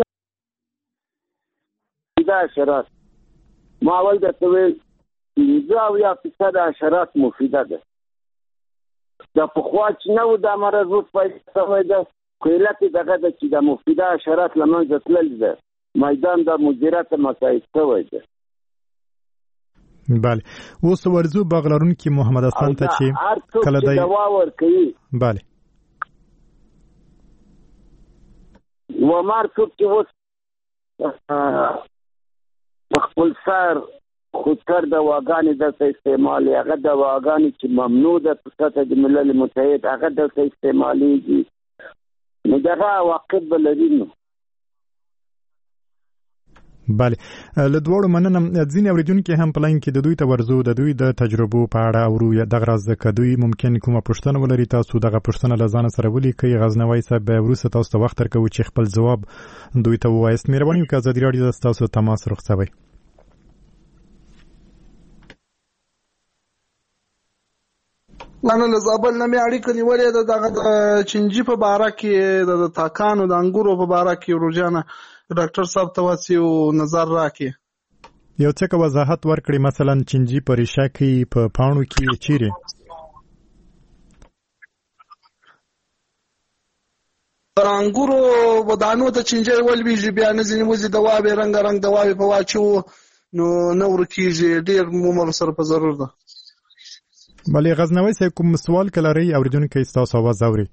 دا حشرات ما اول درته ویل پنځه اویا فیصده حشرات مفیده ده دا پخوا چې نه و دا مرض اوس پیدا شوی ده خو علت یې دغه ده چې د مفیده حشرات له منځه تللي ده میدان د مدیریت مساعد شوی ده. بله اوس ورزو باغ لرونکي محمد حسن ته چې کله دی دوا ورکوي بله ومار څوک چې اوس په خپل سر خودکار دواګانې دلته استعمالي هغه دواګانې چې ممنوع ده په سطح د ملل متحد هغه دلته استعمالیږي نو دغه عواقب به لري نو بله له دواړو مننه. ځینې اورېدونکي هم په لاین کې د دوی ته ورځو د دوی د تجربو په اړه اورو یا دغه راز که دوی ممکن کومه پوښتنه ولري تاسو دغه پوښتنه له ځانه سره ولیکئ. غزنوي صاحب به وروسته تاسو ته وخت درکوو چې خپل ځواب دوی ته ووایاست. مهرباني وکړئ ازادي راډیو ته ستاسو تماس رخصوئ. مننه. زابل نه مې اړیکه نیولې ده دغه چنجي په باره کې د تاکانو د انګورو په باره کې ورجانه ډاکټر صاحب ته واسي او نظر راکې یو څه وضاحت ورکړي مثلا چنجي په ریشه کې په پاڼو کې چیرې پر انګورو ودانو ته چنجي ولويږي بیا نه ځینې وځي دوا به رنگ رنگ دوا په واچو نو نو ورکیږي ډیر عمر سره په ضرور ده. بلې غزنوي صاحب کوم سوال کلري اوریدونکو تاسو आवाज اوري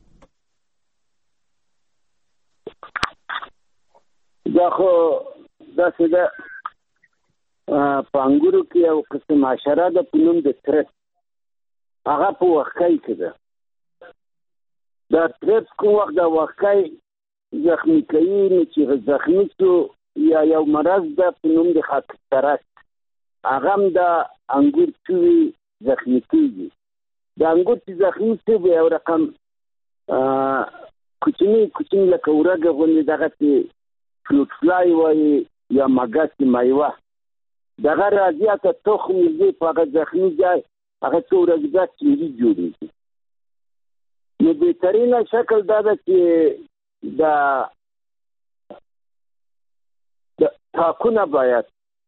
دا خو داسې ده په انګورو کې یو قسم حشره ده په نوم د ترپس هغه په وښکۍ کې ده. دا ترپس کوم وخت د وښکۍ زخمي کوي نو چې زخمي شو یا یو مرض ده په نوم د خاکسترک هغه هم د انګور چوي زخمي کېږي. د انګور چې زخمي شي به یو رقم کوچني کوچني لکه ورګه غوندې دغسې فلوټ فلای وایي یا مګسې میوه دغه راځي که تخم یې په هغه زخمي ځای هغه څو ورځې بعد چینجي جوړېږي. نو بهترینه شکل دا ده چې د تاکونه باید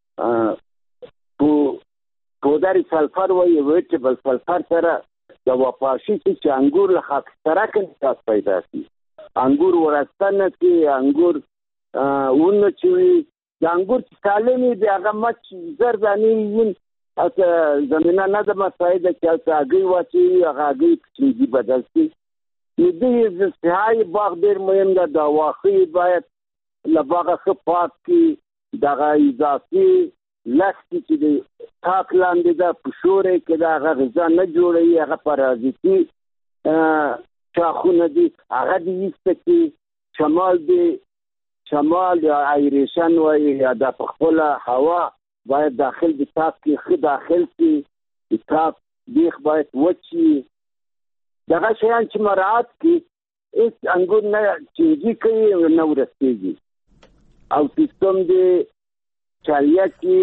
پودر سلفر وایي ویټیبل سلفر سره د وپاشي چې انګور له خاکسترک انتقاص پیدا شي انګور ورسته نه شي انګور ونه چې وي د انګور چې سالم وي د هغه مچ زر دانې وي هلته زمینه نه ده مساعده چې هلته هګۍ واچوي هغه هګۍ په چینجي بدل شي. نو دې صحای باغ ډېر مهم ده. د واښه باید له باغه ښه پاک کړي دغه اضافي لښتې چې د تاک لاندې ده په شوری کې ده هغه غذا نه جوړوي هغه پرازیتي شاخونه دي هغه دې ایسته کړي. شمال دې شمال یا ایریشن وایي یا د په خپله هوا باید داخل د تاک کې ښه داخل کړي د تاک بیخ باید وچ وي. دغه شیان چې مراعات کړي هېڅ انګور نه چینجي کوي نه ورسېږي. او سیستم دې چالیه کې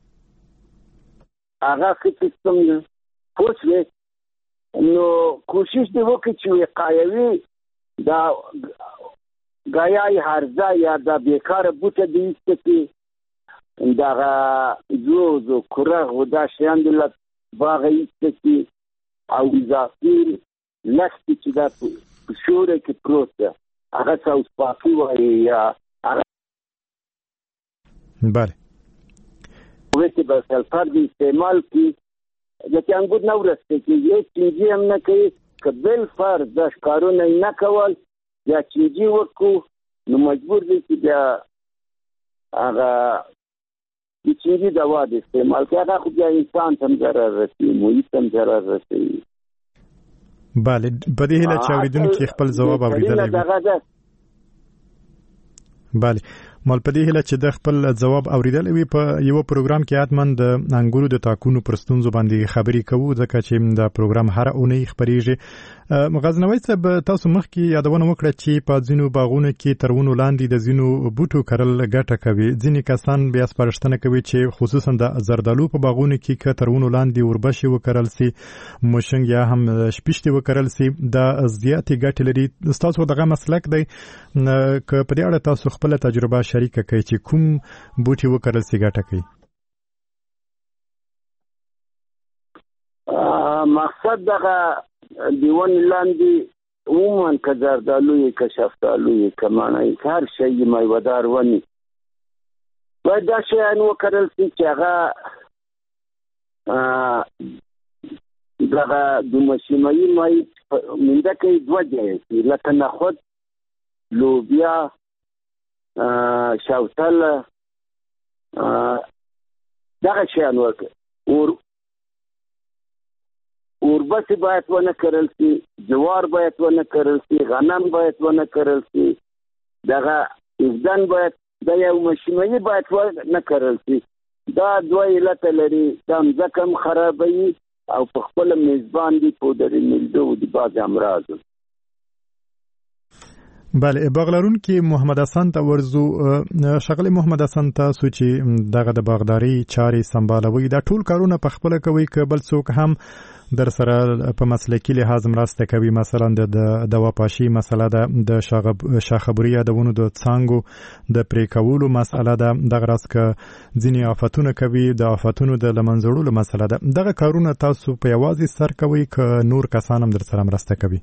هغه ښه سیستم پوه شوې نو کوشش دې وکړي چې وقایوي دا ګایای هرزه یا دا بیکاره بوټه دې ایسته کړي دغه زوز و کرغ و دا شیان دې له باغه ایسته کړي او اضافي لښتې چې دا په شوره کې پروت ده هغه سوسپاکي وایي یا هغه بله ویټیبل سلفر دې استعمال کړي ځکه انګور نه ورسته کېږي هېڅ چینجي هم نه کوي که بالفرض دا ښکارونه یې نه کول یا چینجي وکړو نو مجبور دی چې بیا هغه د چینجي دوا د استعمال کړي هغه خو بیا انسان ته هم ضرر رسوي محیط ته هم ضرر رسوي. بله په دې هیله چې اورېدونکي خپل ځواب اورېدلی وي. بله مال په دې هله چې د خپل جواب اوریدل وي په یو پروګرام کې اتمن د انګورو د تاکونو پرستونزو باندې خبرې کوو ځکه چې دا پروګرام هر اونۍ خبريږي. غزنوي صاحب تاسو مخکې یادونه وکړه چې په ځینو باغونو کې ترونو لاندې د ځینو بوټو کرل ګټه کوي. ځینې کسان بیا سپارښتنه کوي چې خصوصا د زردالو په باغونو کې ک ترونو لاندې وربشي وکړل سي موشنګ یا هم شپشتي وکړل سي دا زیاتې ګټه لري. تاسو دغه مسلک دی ک په دې اړه تاسو خپل تجربه شریک کړئ چې کوم بوټي وکړل سي ګټه کوي. مقصد دغه دیوان لاندې عموما که زردالو یې که شفتالو یې که مڼه یې هر شی یې میوه‌دار ونې باید دا شیان وکرل سي چې هغه دغه د مشیمایي مای منده کوي دوه ځایه سي لکه نخود لوبیا شوتله دغه شیان وکړي. اوربسي باید ونه کرل سي جوار باید ونه کرل سي غنم باید ونه کرل سي دغه افدان باید د یو مشیمایي باید ونه کرل سي. دا دوه علت لري دا ځکه هم خرابوي او په خپل میزبان دي پودر میلدو دي بعض امراض. بله باغلارون کې محمد حسن ته ورزو. شغله محمد حسن تاسو چې دغه د باغداري چاري سمبالوي دا ټول کارونه په خپل کوي که بل څوک هم در سره په مسلکی لحاظ مرسته کوي؟ مثلا د دوا پاشي مسله ده د شاخبري دونو د څنګه د پریکولو مسله ده دغه راس ک ځینی آفاتونه کوي د آفاتونو د لمنځړولو مسله ده. دغه کارونه تاسو په یوازې سر کوي ک نور کسان هم در سره مرسته کوي؟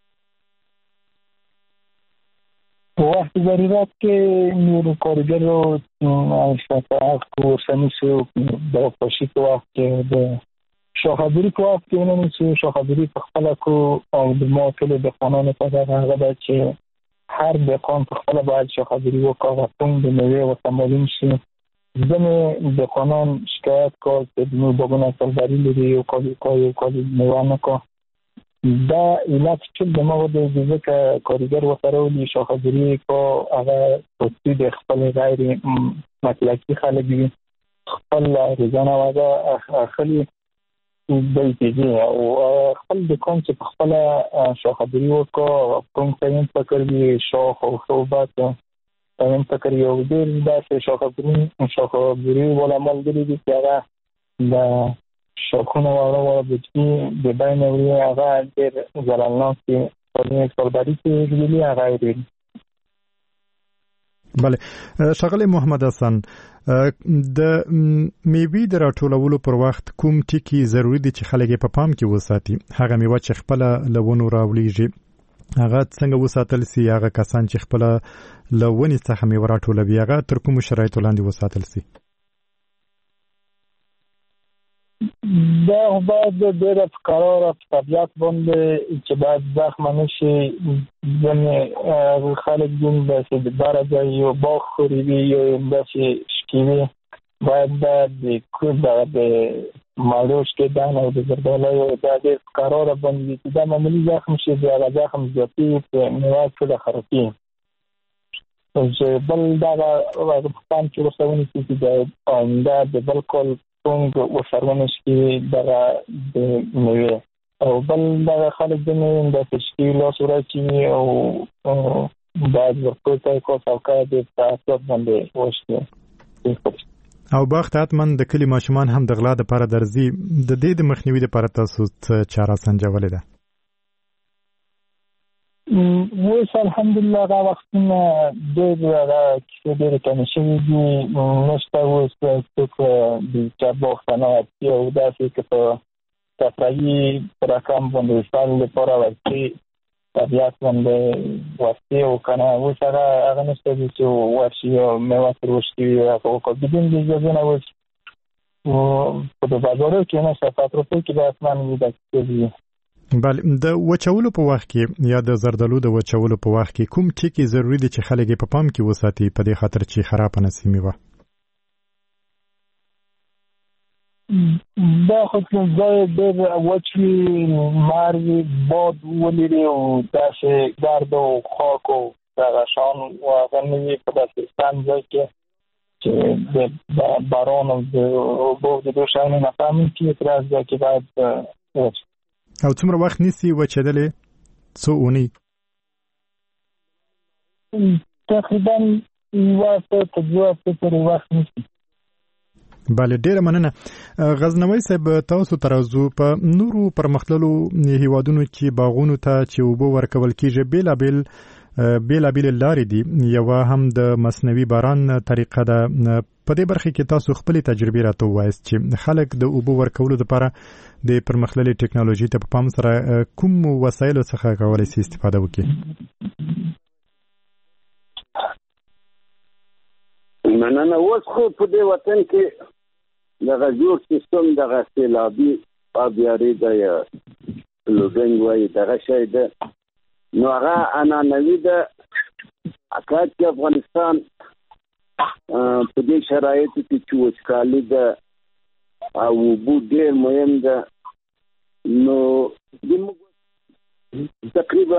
په وخت ضرورت کې نور کارګرو او شفاعت کورسانی سو د پاشي په وخت کې د شاخبري په وخت کې نه نشي شاخبري په خپل کو او د موکل د قانون په هغه ده چې هر د قانون په خپل باید شاخبري وکړي په د نوې او تمرین شي. ځنه د قانون شکایت کول چې نو بګونه سرباري لري او کوي کوي کوي نه کو دا علت چې د موږ د ځکه کارګر وسره شاخبري کو هغه په د خپل غیر مسلکي خلک دي خپل روزانه واغه خلی د دې او خپل د کوم چې خپل شاخبري وکړو کوم څنګه پکړي شاخ او صوبات څنګه پکړي او د داسې شاخبري شاخبري ولا مال دي چې هغه د شاخونه ولا ولا د دې د باندې هغه د زلالناک په دې سرباري کې ویلي هغه دی. بله شغله محمد حسن د میوې د راټولولو پر وخت کوم ټکی ضروری دي چې خلک په پام کې وساتي؟ هغه میوه چې خپل لونو راولېږي هغه څنګه وساتل سي؟ هغه کسان چې خپل لونی څخه میوه راټولوي هغه تر کوم شرایطو لاندې وساتل سي؟ دا باید ډېر قرار طبيعت باندې چې باید زخم نشي. ځنې خلک دین د بار ځای یو باغ خوري یو داسې شکیوي باید د کور د مالوش کې دانه او د زردالو د ډېر قرار باندې چې دا معمولی زخم شي دا زخم زیاتی په میوه کې د خرابي چې بل دا په پام کې وسونه چې د آینده د بالکل څنګه وسرونه شي دغه د میوه او بل دغه خلک د میوه د تشکیل او سورچي او بعد ورته کو څوکا د تاسو باندې وشته او باغ تاتمن د کلی ماشومان هم د غلا د لپاره درځي د دې د مخنیوي لپاره تاسو څه چاره سنجولې ده؟ ویس الحمدلله دا وختونه ډېر کیسې ډېرې کمې شوي دي نشته اوس څوک د چا باغ نه وتي او داسې که په تفریحي پروګرام باندې سال لپاره ورتي طبیعت باندې ورتي او که نه اوس هغه هغه نشته دي چې ورشي او میوه ترې وشي هغه وکړو بدون د اجازې نه اوس په بازارو کې نه صفات روپۍ کې به حتما وي دا کیسې دي. بله د وچولو په وخت کې یا د زردالو د وچولو په وخت کې کوم ټکی ضروری دي چې خلک په پام کې وساتي په دې خاطر چې خراب نه سي میوه؟ دا خو ځای ډېر وچوي مار باد ولري او داسې ګرد او خاک او دا شان واغنی په پاکستان ځای کې چې د باران او د اوبو د دوه شانو نه پامن کې اعتراض ځای کې باید وچ او څومره وخت نیسي وچېدلې څو اونۍ تقریبا یو څه ته دوه څه پورې وخت نیسي. بله ډیره مننه. غزنوي صاحب تاسو ترازو په نورو پرمختللو هیوادونو کې باغونو ته چې اوبه ورکول کیږي بیلابل بیلابل لارې دي. یو هم د مصنوعي باران طریقه ده. په دې برخه کې تاسو خپل تجربه راته وایست چې خلک د اوبه ورکولو لپاره د پرمختللي ټکنالوژي ته په پام سره کوم وسایل څخه کولای شي استفاده وکړي؟ مننه. اوس خو په دې وطن کې دغه جوړ سیستم دغه سیلابي آبیاري ده یا لوګنګ وایي دغه شی ده، نو هغه عنعنوي ده. اکاد چې افغانستان په دې شرایطو کې چې وچکالي ده او اوبه ډېر مهم ده، نو تقریبا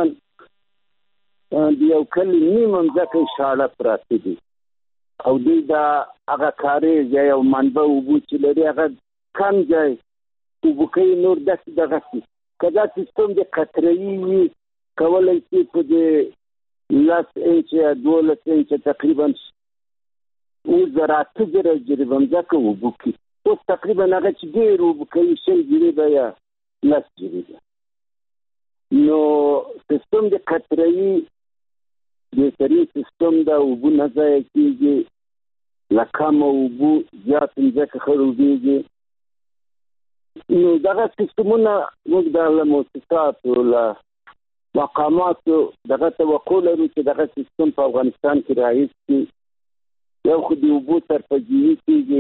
د یو کلي نیمه مځکه شاړه پراته دي او دوی دا هغه کارېز یا یو منبع اوبه چې لري هغه کم ځای اوبه کوي. نور داسې دغسې که دا سیستم د قطره‌ایي وي کولی شي په دې لس انچه یا دولس انچه تقریبا اووه زره اته زره جریبه مځکه اوبه کړي. اوس تقریبا هغه چې ډېر اوبه کوي شل جریبه یا لس جریبه. نو سیستم د قطره‌ایي بهترین سیستم ده. اوبه نه ضایع کېږي، له کمه اوبو زیات مځکه خړوبېږي. نو دغه سیستمونه موږ د له مؤسساتو له مقاماتو دغه توقع لرو چې دغه سیستم په افغانستان کې رایج کړي. یو خو د اوبو سرپرجوي کېږي،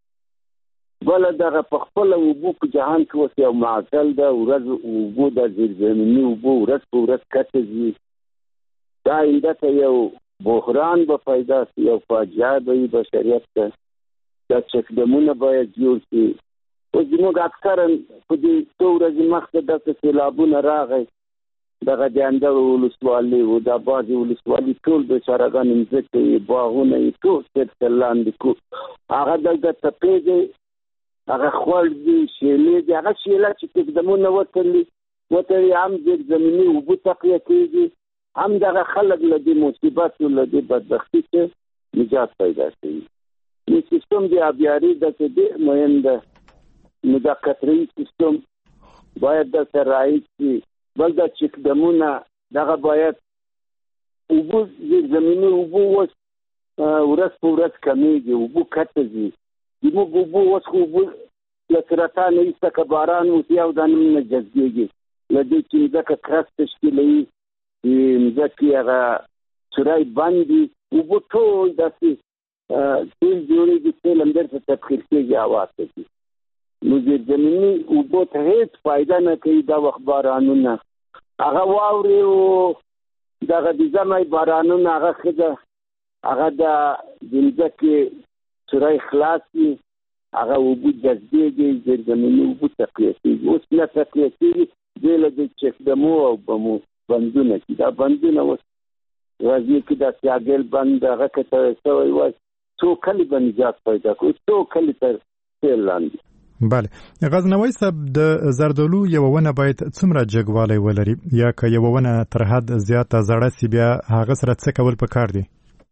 بله دغه په خپله اوبو په جهان کې اوس یو معضل ده. ورځ اوبو د زیرزمیني اوبو ورځ په ورځ کته ځي. دا آینده ته یو بحران به پیدا شي، یو فاجعه به وي بشریت ته. دا چکډمونه باید جوړ شي. اوس زموږ اکثرا په دې څو ورځې مخکې داسې سیلابونه راغی دغه د اندړ ولسوالۍ و، دا بعضې ولسوالۍ ټول بېچارهګان مځکې یې باغونه یې ټول سر سر لاندې کړو. هغه دلته تپې دی، هغه خوړ دي، شیلې دي. هغه شیله چې چکډمونه وتړي وتړي هم زیرزمیني اوبه تقویه کېږي، هم دغه خلک له دې مصیبت او له دې بدبختي چې نجات پیدا کوي. نو سیستم د آبیاري داسې ډېر مهم ده. نو دا قطره‌ایي سیستم باید داسې رایج شي. بل دا چکډمونه دغه باید اوبه زیرزمیني اوبه اوس ورځ په ورځ کمیږي، اوبه کته ځي. زموږ اوبه اوس خو اوبه له سرطانه ایسته که باران وشي او دا نوم نه جذبېږي. له دې چې مځکه کرس تشکیلوي، مځکې هغه سوری بند دي، اوبه ټول داسې تیل جوړېږي، تیل همدر ته تبخیر کېږي، هوا ته ځي. نو زیرزمیني اوبو ته هېڅ فایده نه کوي دا وخت بارانونه. هغه واورې او دغه د ژمی بارانونه هغه ښه ده، هغه د مځکې سوری خلاص وي، هغه اوبه جذبېږي، زیرزمیني اوبه تقویه کېږي. اوس نه تقویه کېږي، دوی له د چکډمو او بمو بندونه چې دا بندونه اوس غزني کې دا سیاګل بند هغه کته شوی وای، څو کلي به نجات پیدا کړو، څو کلي تر سیل لاندې. بله. غزنوي صاحب د زردالو یو ونه باید څومره جګوالی ولري، یا که یو ونه تر حد زیاته زړه سي بیا هغه سره څه کول پکار دي؟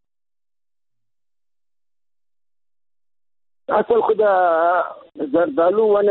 اصل خو د زردالو ونه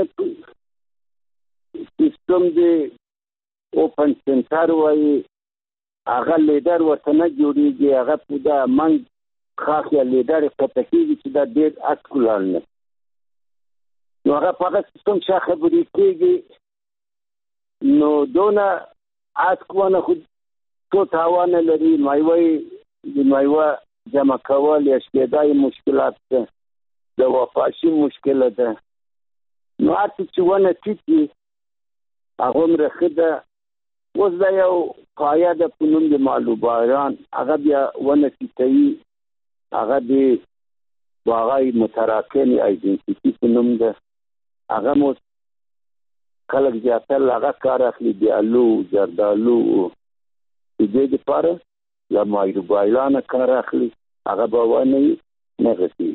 سیستم دی اوپن سنټر وایي، هغه لیډر ورته نه جوړېږي، هغه په دا منګ خاص یا لیډر یې قطع کېږي چې دا ډېر اټکولان نه. نو هغه په هغه سیستم څخه خبرې کېږي. نو دونه اټک ونه خو څو تاوانه لري. میوه د میوه جمع کول یا شکېدا یې مشکلات ده، د وفاشي مشکله ده. نو هر څه چې ونه ټیټ وي هغه هومره ښه ده. اوس دا یو پایه ده په نوم د مالوباران، هغه بیا ونه ټیټوي، هغه د باغای متراکم ایډنټیټي په نوم ده. هغه مو خلک زیاتره هغه کار اخلي د الو زردالو د دې لپاره یا مایروبایلانه کار اخلي هغه به ونه نه غټي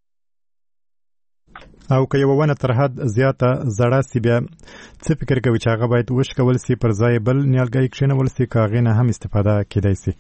او که یو ونه تر حد زیاته زړه سی بیا څه فکر کوي چې هغه باید وشکول سي پر ځای بل نیالګي کښینول سي کاغې نه هم استفاده کېدای سي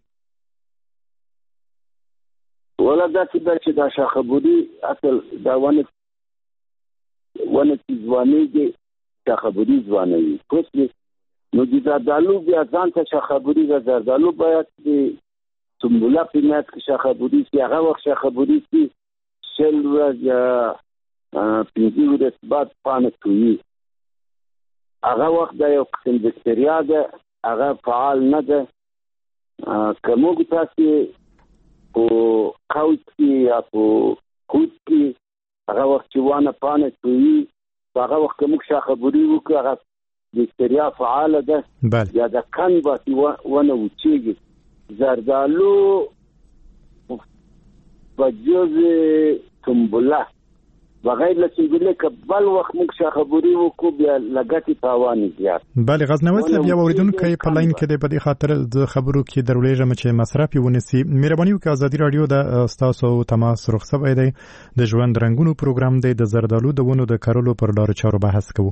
ولا دا چې دا شاخه بودی اصل دا ونه ونه چې ځوانيږي شاخه بودی ځواني پوښتنه نو د زردالو بیا ځان ته شاخه بودی د زردالو باید د سمبولا په نات کې شاخه بودی چې هغه وخت شاخه بودی چې شل ورځې پنځه ورځې بعد پانه کوي هغه وخت د یو قسم بکتریا ده هغه فعال نه ده کومه تاسو او قوت کې یا په کوت کې هغه وخت چې وانه پانه کوي هغه وخت کوم شاخه بودی وکړه هغه بکتریا فعال ده یا د کن باندې ونه وچیږي زردالو بجوز سمبولا بغیر له سمبولا کبل وخت موږ شاخه بوري وکړو بیا لګاتي تاوان زیات بله غزنوي صاحب یو اوریدونکو په لاین کې د په خاطر د خبرو کې درولېږم چې مصرف ونسی مهرباني وکړئ ازادي رادیو د تاسو تماس رخصت دی د ژوند رنگونو پروګرام دی د زردالو د ونو د کارولو پر لارو چارو بحث کوو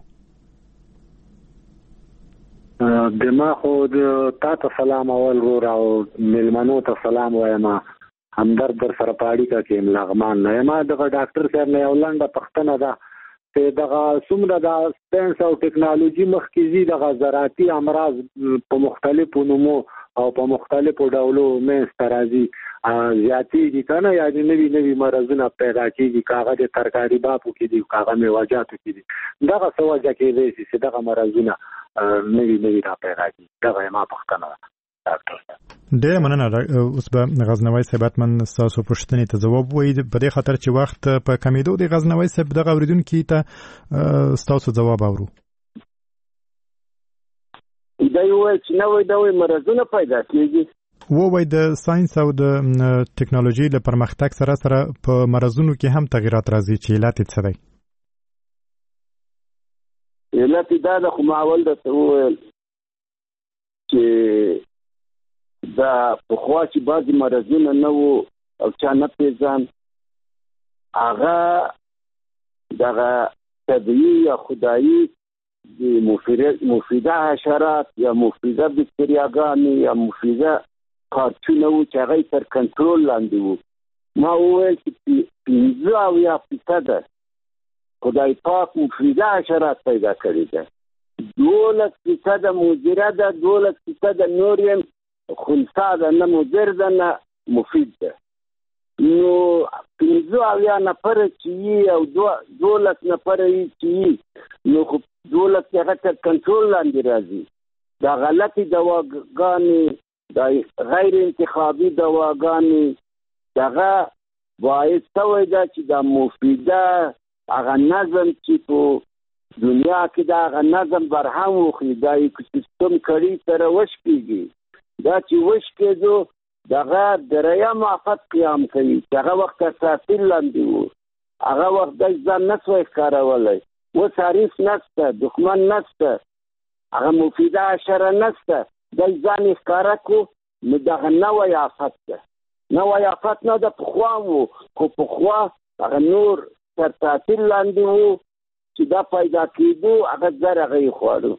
دما خو تا ته سلام اول ور او ملمنو ته سلام وایم همدرد در سره پاړی کا کې لغمان نه ما دغه ډاکټر صاحب نه ولنده پښتنه ده ته دغه څومره د ساينس او ټکنالوژي مخکې زی دغه زراعتي امراض په مختلفو نومو او په مختلفو ډولو مې سترازي زیاتی دي کنه یا د نوی نوی مرزونه پیدا کیږي کاغه د ترکاری باپو کې دي کاغه میواجاتو کې دي دغه سوجا کې دي چې دغه مرزونه نوی نوی را پیدا کیږي دغه ما پښتنه ډاکټر ډېر مننه اوس به غزنوي صاحب من تاسو پوښتنې ته جواب وایي په دې خاطر چې وخت په کمیدو د غزنوي صاحب دغه اوریدونکو ته تاسو جواب اورو دا یو چې نوې نوې مرزونه پیدا کیږي و وای د ساينس او د ټکنالوژي له پرمختګ سره سره په مرزونو کې هم تغیرات راځي چې علت څه دی علت دا د خماول د سوال چې دا په خوا چې بعضی مرزونه نه وو او چا نه پیژان هغه دغه طبيعي یا خدایي د مفیده حشرات یا مفیده بکتریاګانې یا مفیده کارچونه وو چې هغه تر کنټرول لاندې وو ما وویل چې پنځه اویا فیصده خدای پاک مفیده حشرات پیدا کړي ده دولس فیصده مضره ده دولس فیصده نور یې خنثی ده نه مضر ده نه مفید ده نو پنځه اویا نفره چې او دولس نفره چې نو خو دولت هغه تر کنټرول لاندې راځي دا غلطي دواګانې دا غیر انتخابي دواګانې دغه باعث شوی دا چې دا مفیده هغه نظم چې په دنیا کې دا هغه نظم برهم وخی دا ایکوسیستم کړي سره وشکېږي دا چې وشکېدو دغه دریم آفت قیام کوي هغه وخت اساسي لاندې وو هغه وخت د ځان نسوي ښکارولی اوس حریف نسته دښمن نسته هغه مفیده حشره نسته دی ځان یې ښکاره کړو نو دغه نوی آفت ده نوی آفت نه ده پخوا وو خو پخوا هغه نور تر تاثیر لاندې وو چې دا پیدا کېدو هغه زر هغه یې خواړو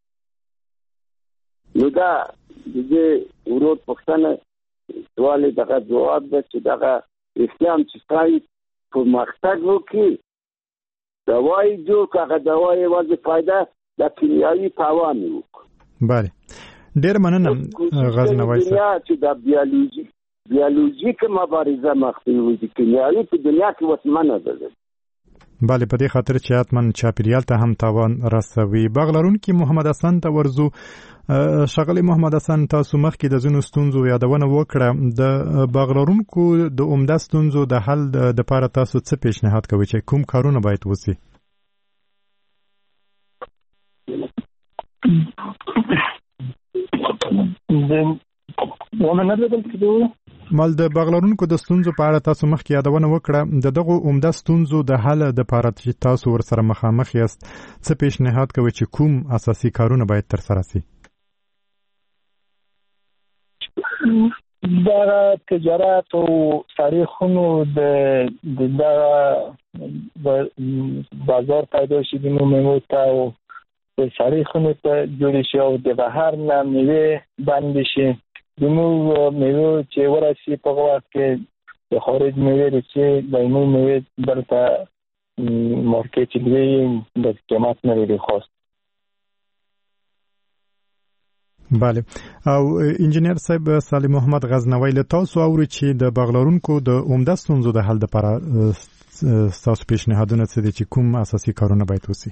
نو دا د دې ورور پوښتنه سوال دغه جواب ده چې دغه اسلام چې ښایي پرمختګ وکړي دوای جو کاغه دوای وځي فائدہ د کیمیاوي تاوان وکړي بله ډیر مننه غزنوي صاحب چې د بیولوژي بیولوژیک مبارزه مخکې د کیمیاوي په دنیا کې وسمنه ده بله په دې خاطر چې اتمن چاپیریال ته هم تاوان رسوي بغلرون کې محمد حسن ته ورزو شغلی محمد حسن تاسو مخکې د زینو ستونزو یادونه وکړه د بغلرونکو د عمده ستونزو د حل د لپاره تاسو څه پیشنهاد کوئ چې کوم کارونه باید وشي مال د بغلرونکو د ستونزو په اړه تاسو مخکې یادونه وکړه د دغه عمده ستونزو د حل د لپاره چې تاسو ورسره مخامخ یاست څه پیشنهاد کوئ چې کوم اساسي کارونه باید ترسره شي دا تجارت او تاریخونو د د بازار پیدا شي د میوو ته او د تاریخونو ته جوړ شي او د بهر نه میوه باندې شي د نو میوه چې ورسي په وخت کې د خارج میوه چې د نو میوه دلته مارکیټ کې د قیمت نه لري خاص. بله او انجنیر صاحب سالم محمد غزنوی له تاسو اوري چې د بغلارونکو د عمده ستونزو د حل لپاره تاسو پیشنهادونه څه دي چې کوم اساسي کارونه باید وشي؟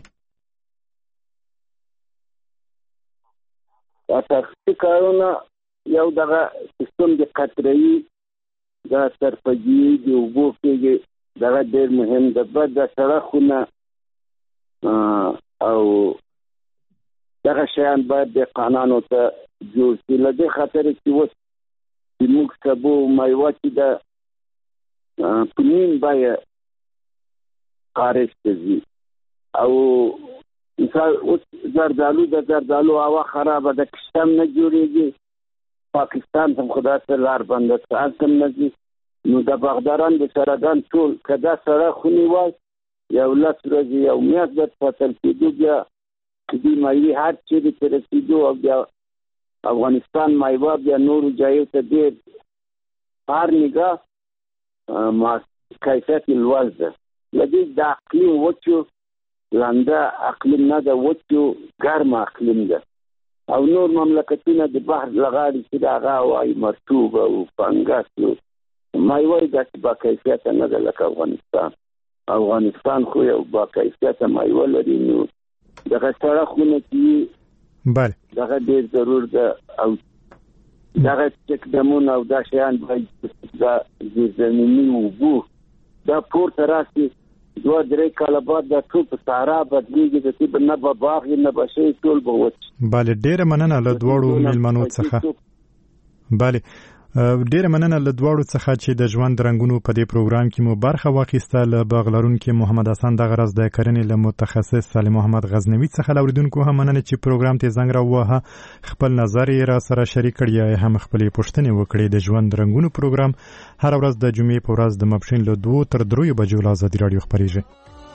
اساسي کارونه یو دغه سیستم د قطره‌ای د سرپجي د اوبو کې دغه ډېر مهم ده. بعد د سړکونه او دغه شیان باید د قانونو ته جوړ شي. له دې خاطر چې اوس د موږ سبو میوه چې د په نیم بیه خارج ته ځي او مثال اوس زردالو د زردالو هوا خرابه ده، کشته هم نه جوړېږي، پاکستان ته خدای ته لار بنده ده، هلته هم نه ځي. نو د باغداران د سرګان ټول که دا سړک ونیوای یو لس ورځې یو میاشت به فصل کېدو، بیا د میوې هر چیرې ته رسېدو او بیا افغانستان میوه بیا نورو ځایو ته ډېر هر نګاه کیفیت یې لوړ ده. له دې د اقلیم وچو لنده اقلیم نه ده، وچو ګرمه اقلیم ده او نور مملکتونه د بحر له غاړې چې د هغه وایي مرطوب او فنګس میوه یې داسې با کیفیته نه ده لکه افغانستان. افغانستان خو یو با کیفیته میوه لري. نو دغه سړکونه چې بله دغه ډېر ضرور ده او دغه چکډمونه او دا شیان باید دا زیرزمیني اوبو دا پورته راسي دوه درې کاله بعد دا ټول په صحرا بدلېږي، د دې نه به باغ وي نه به شی، ټول به وچ. بله ډېره مننه له دواړو میلمنو څخه. بله ډېره مننه له دواړو څخه چې د ژوند رنګونو په دې پروګرام کې مو برخه واخیسته. له بغلارونکو محمد حسن دغه راز د کرنې له متخصص سالم محمد غزنوي څخه لاوریدونکو هم مننه چې پروګرام ته زنګ راووهه، خپل نظر یې را سره شریک کړی، یا هم خپلې پوښتنې وکړې. د ژوند رنګونو پروګرام هر ورځ د جمعې په ورځ د ماپښین له دوو تر دریو بجو له ازادي راډیو خپرېږي.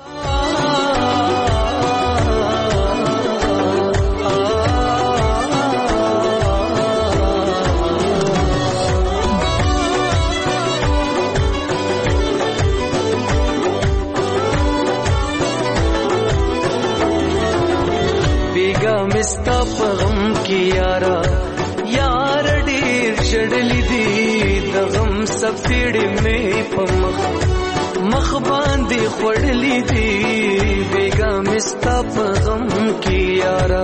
مستا پغم کی یارا یار ډیر چړلی دی د غم سفیړې مې پمخ مخ باندې خړلی دی بیگا مستا پغم کی یارا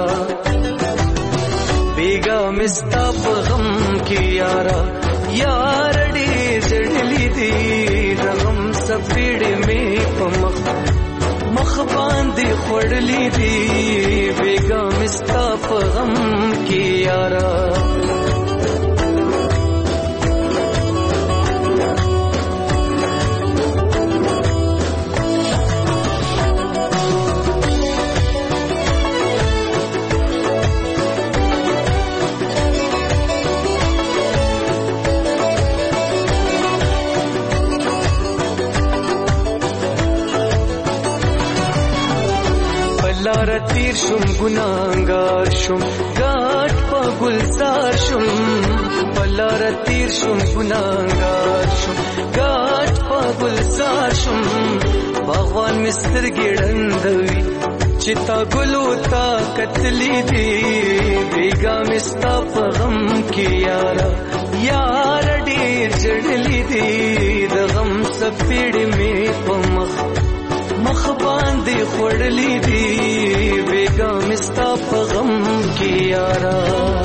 بیگا مستا پغم کی یارا یار ډیر چړلی دی د غم سفیړې مې پمخ مخ باندې خړلی دی بیگا مستا په غم کې یارا لار تیر شم ګناګار شم ګاټ په ګلزار شم بلار تیر شم ګناګار شم ګاټ په ګلزار شم باغوان مستر ګړندوي چې تا ګلو تا کتلی دی بیگا مستا په غم کې یارا یار ډیر جړلی دی د غم سپېړې مې په مخ مخ باندې خړلی دی بیگا مستا په غم کې یارا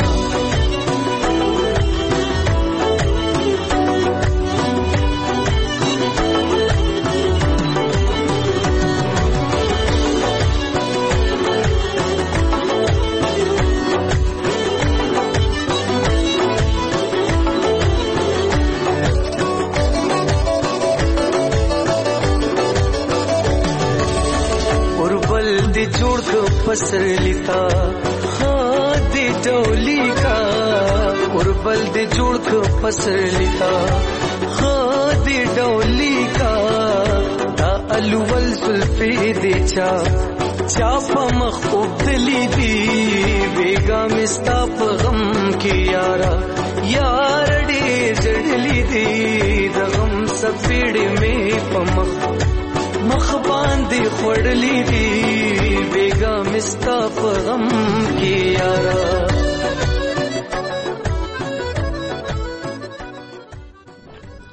جوړ کو پسر لیتا ها دې ډولی کا اوربل دې جوړ سپک پسرلی تا خادی ډولی کا دا الول سلفی دی چا چا په مخ وبدلی دی بیگا مستا په غم کې یارا یار ډېر جړلی دی د غم سپېړې مې په مخ مخ باندې خړلې دی بیگا مستا په غم کې یارا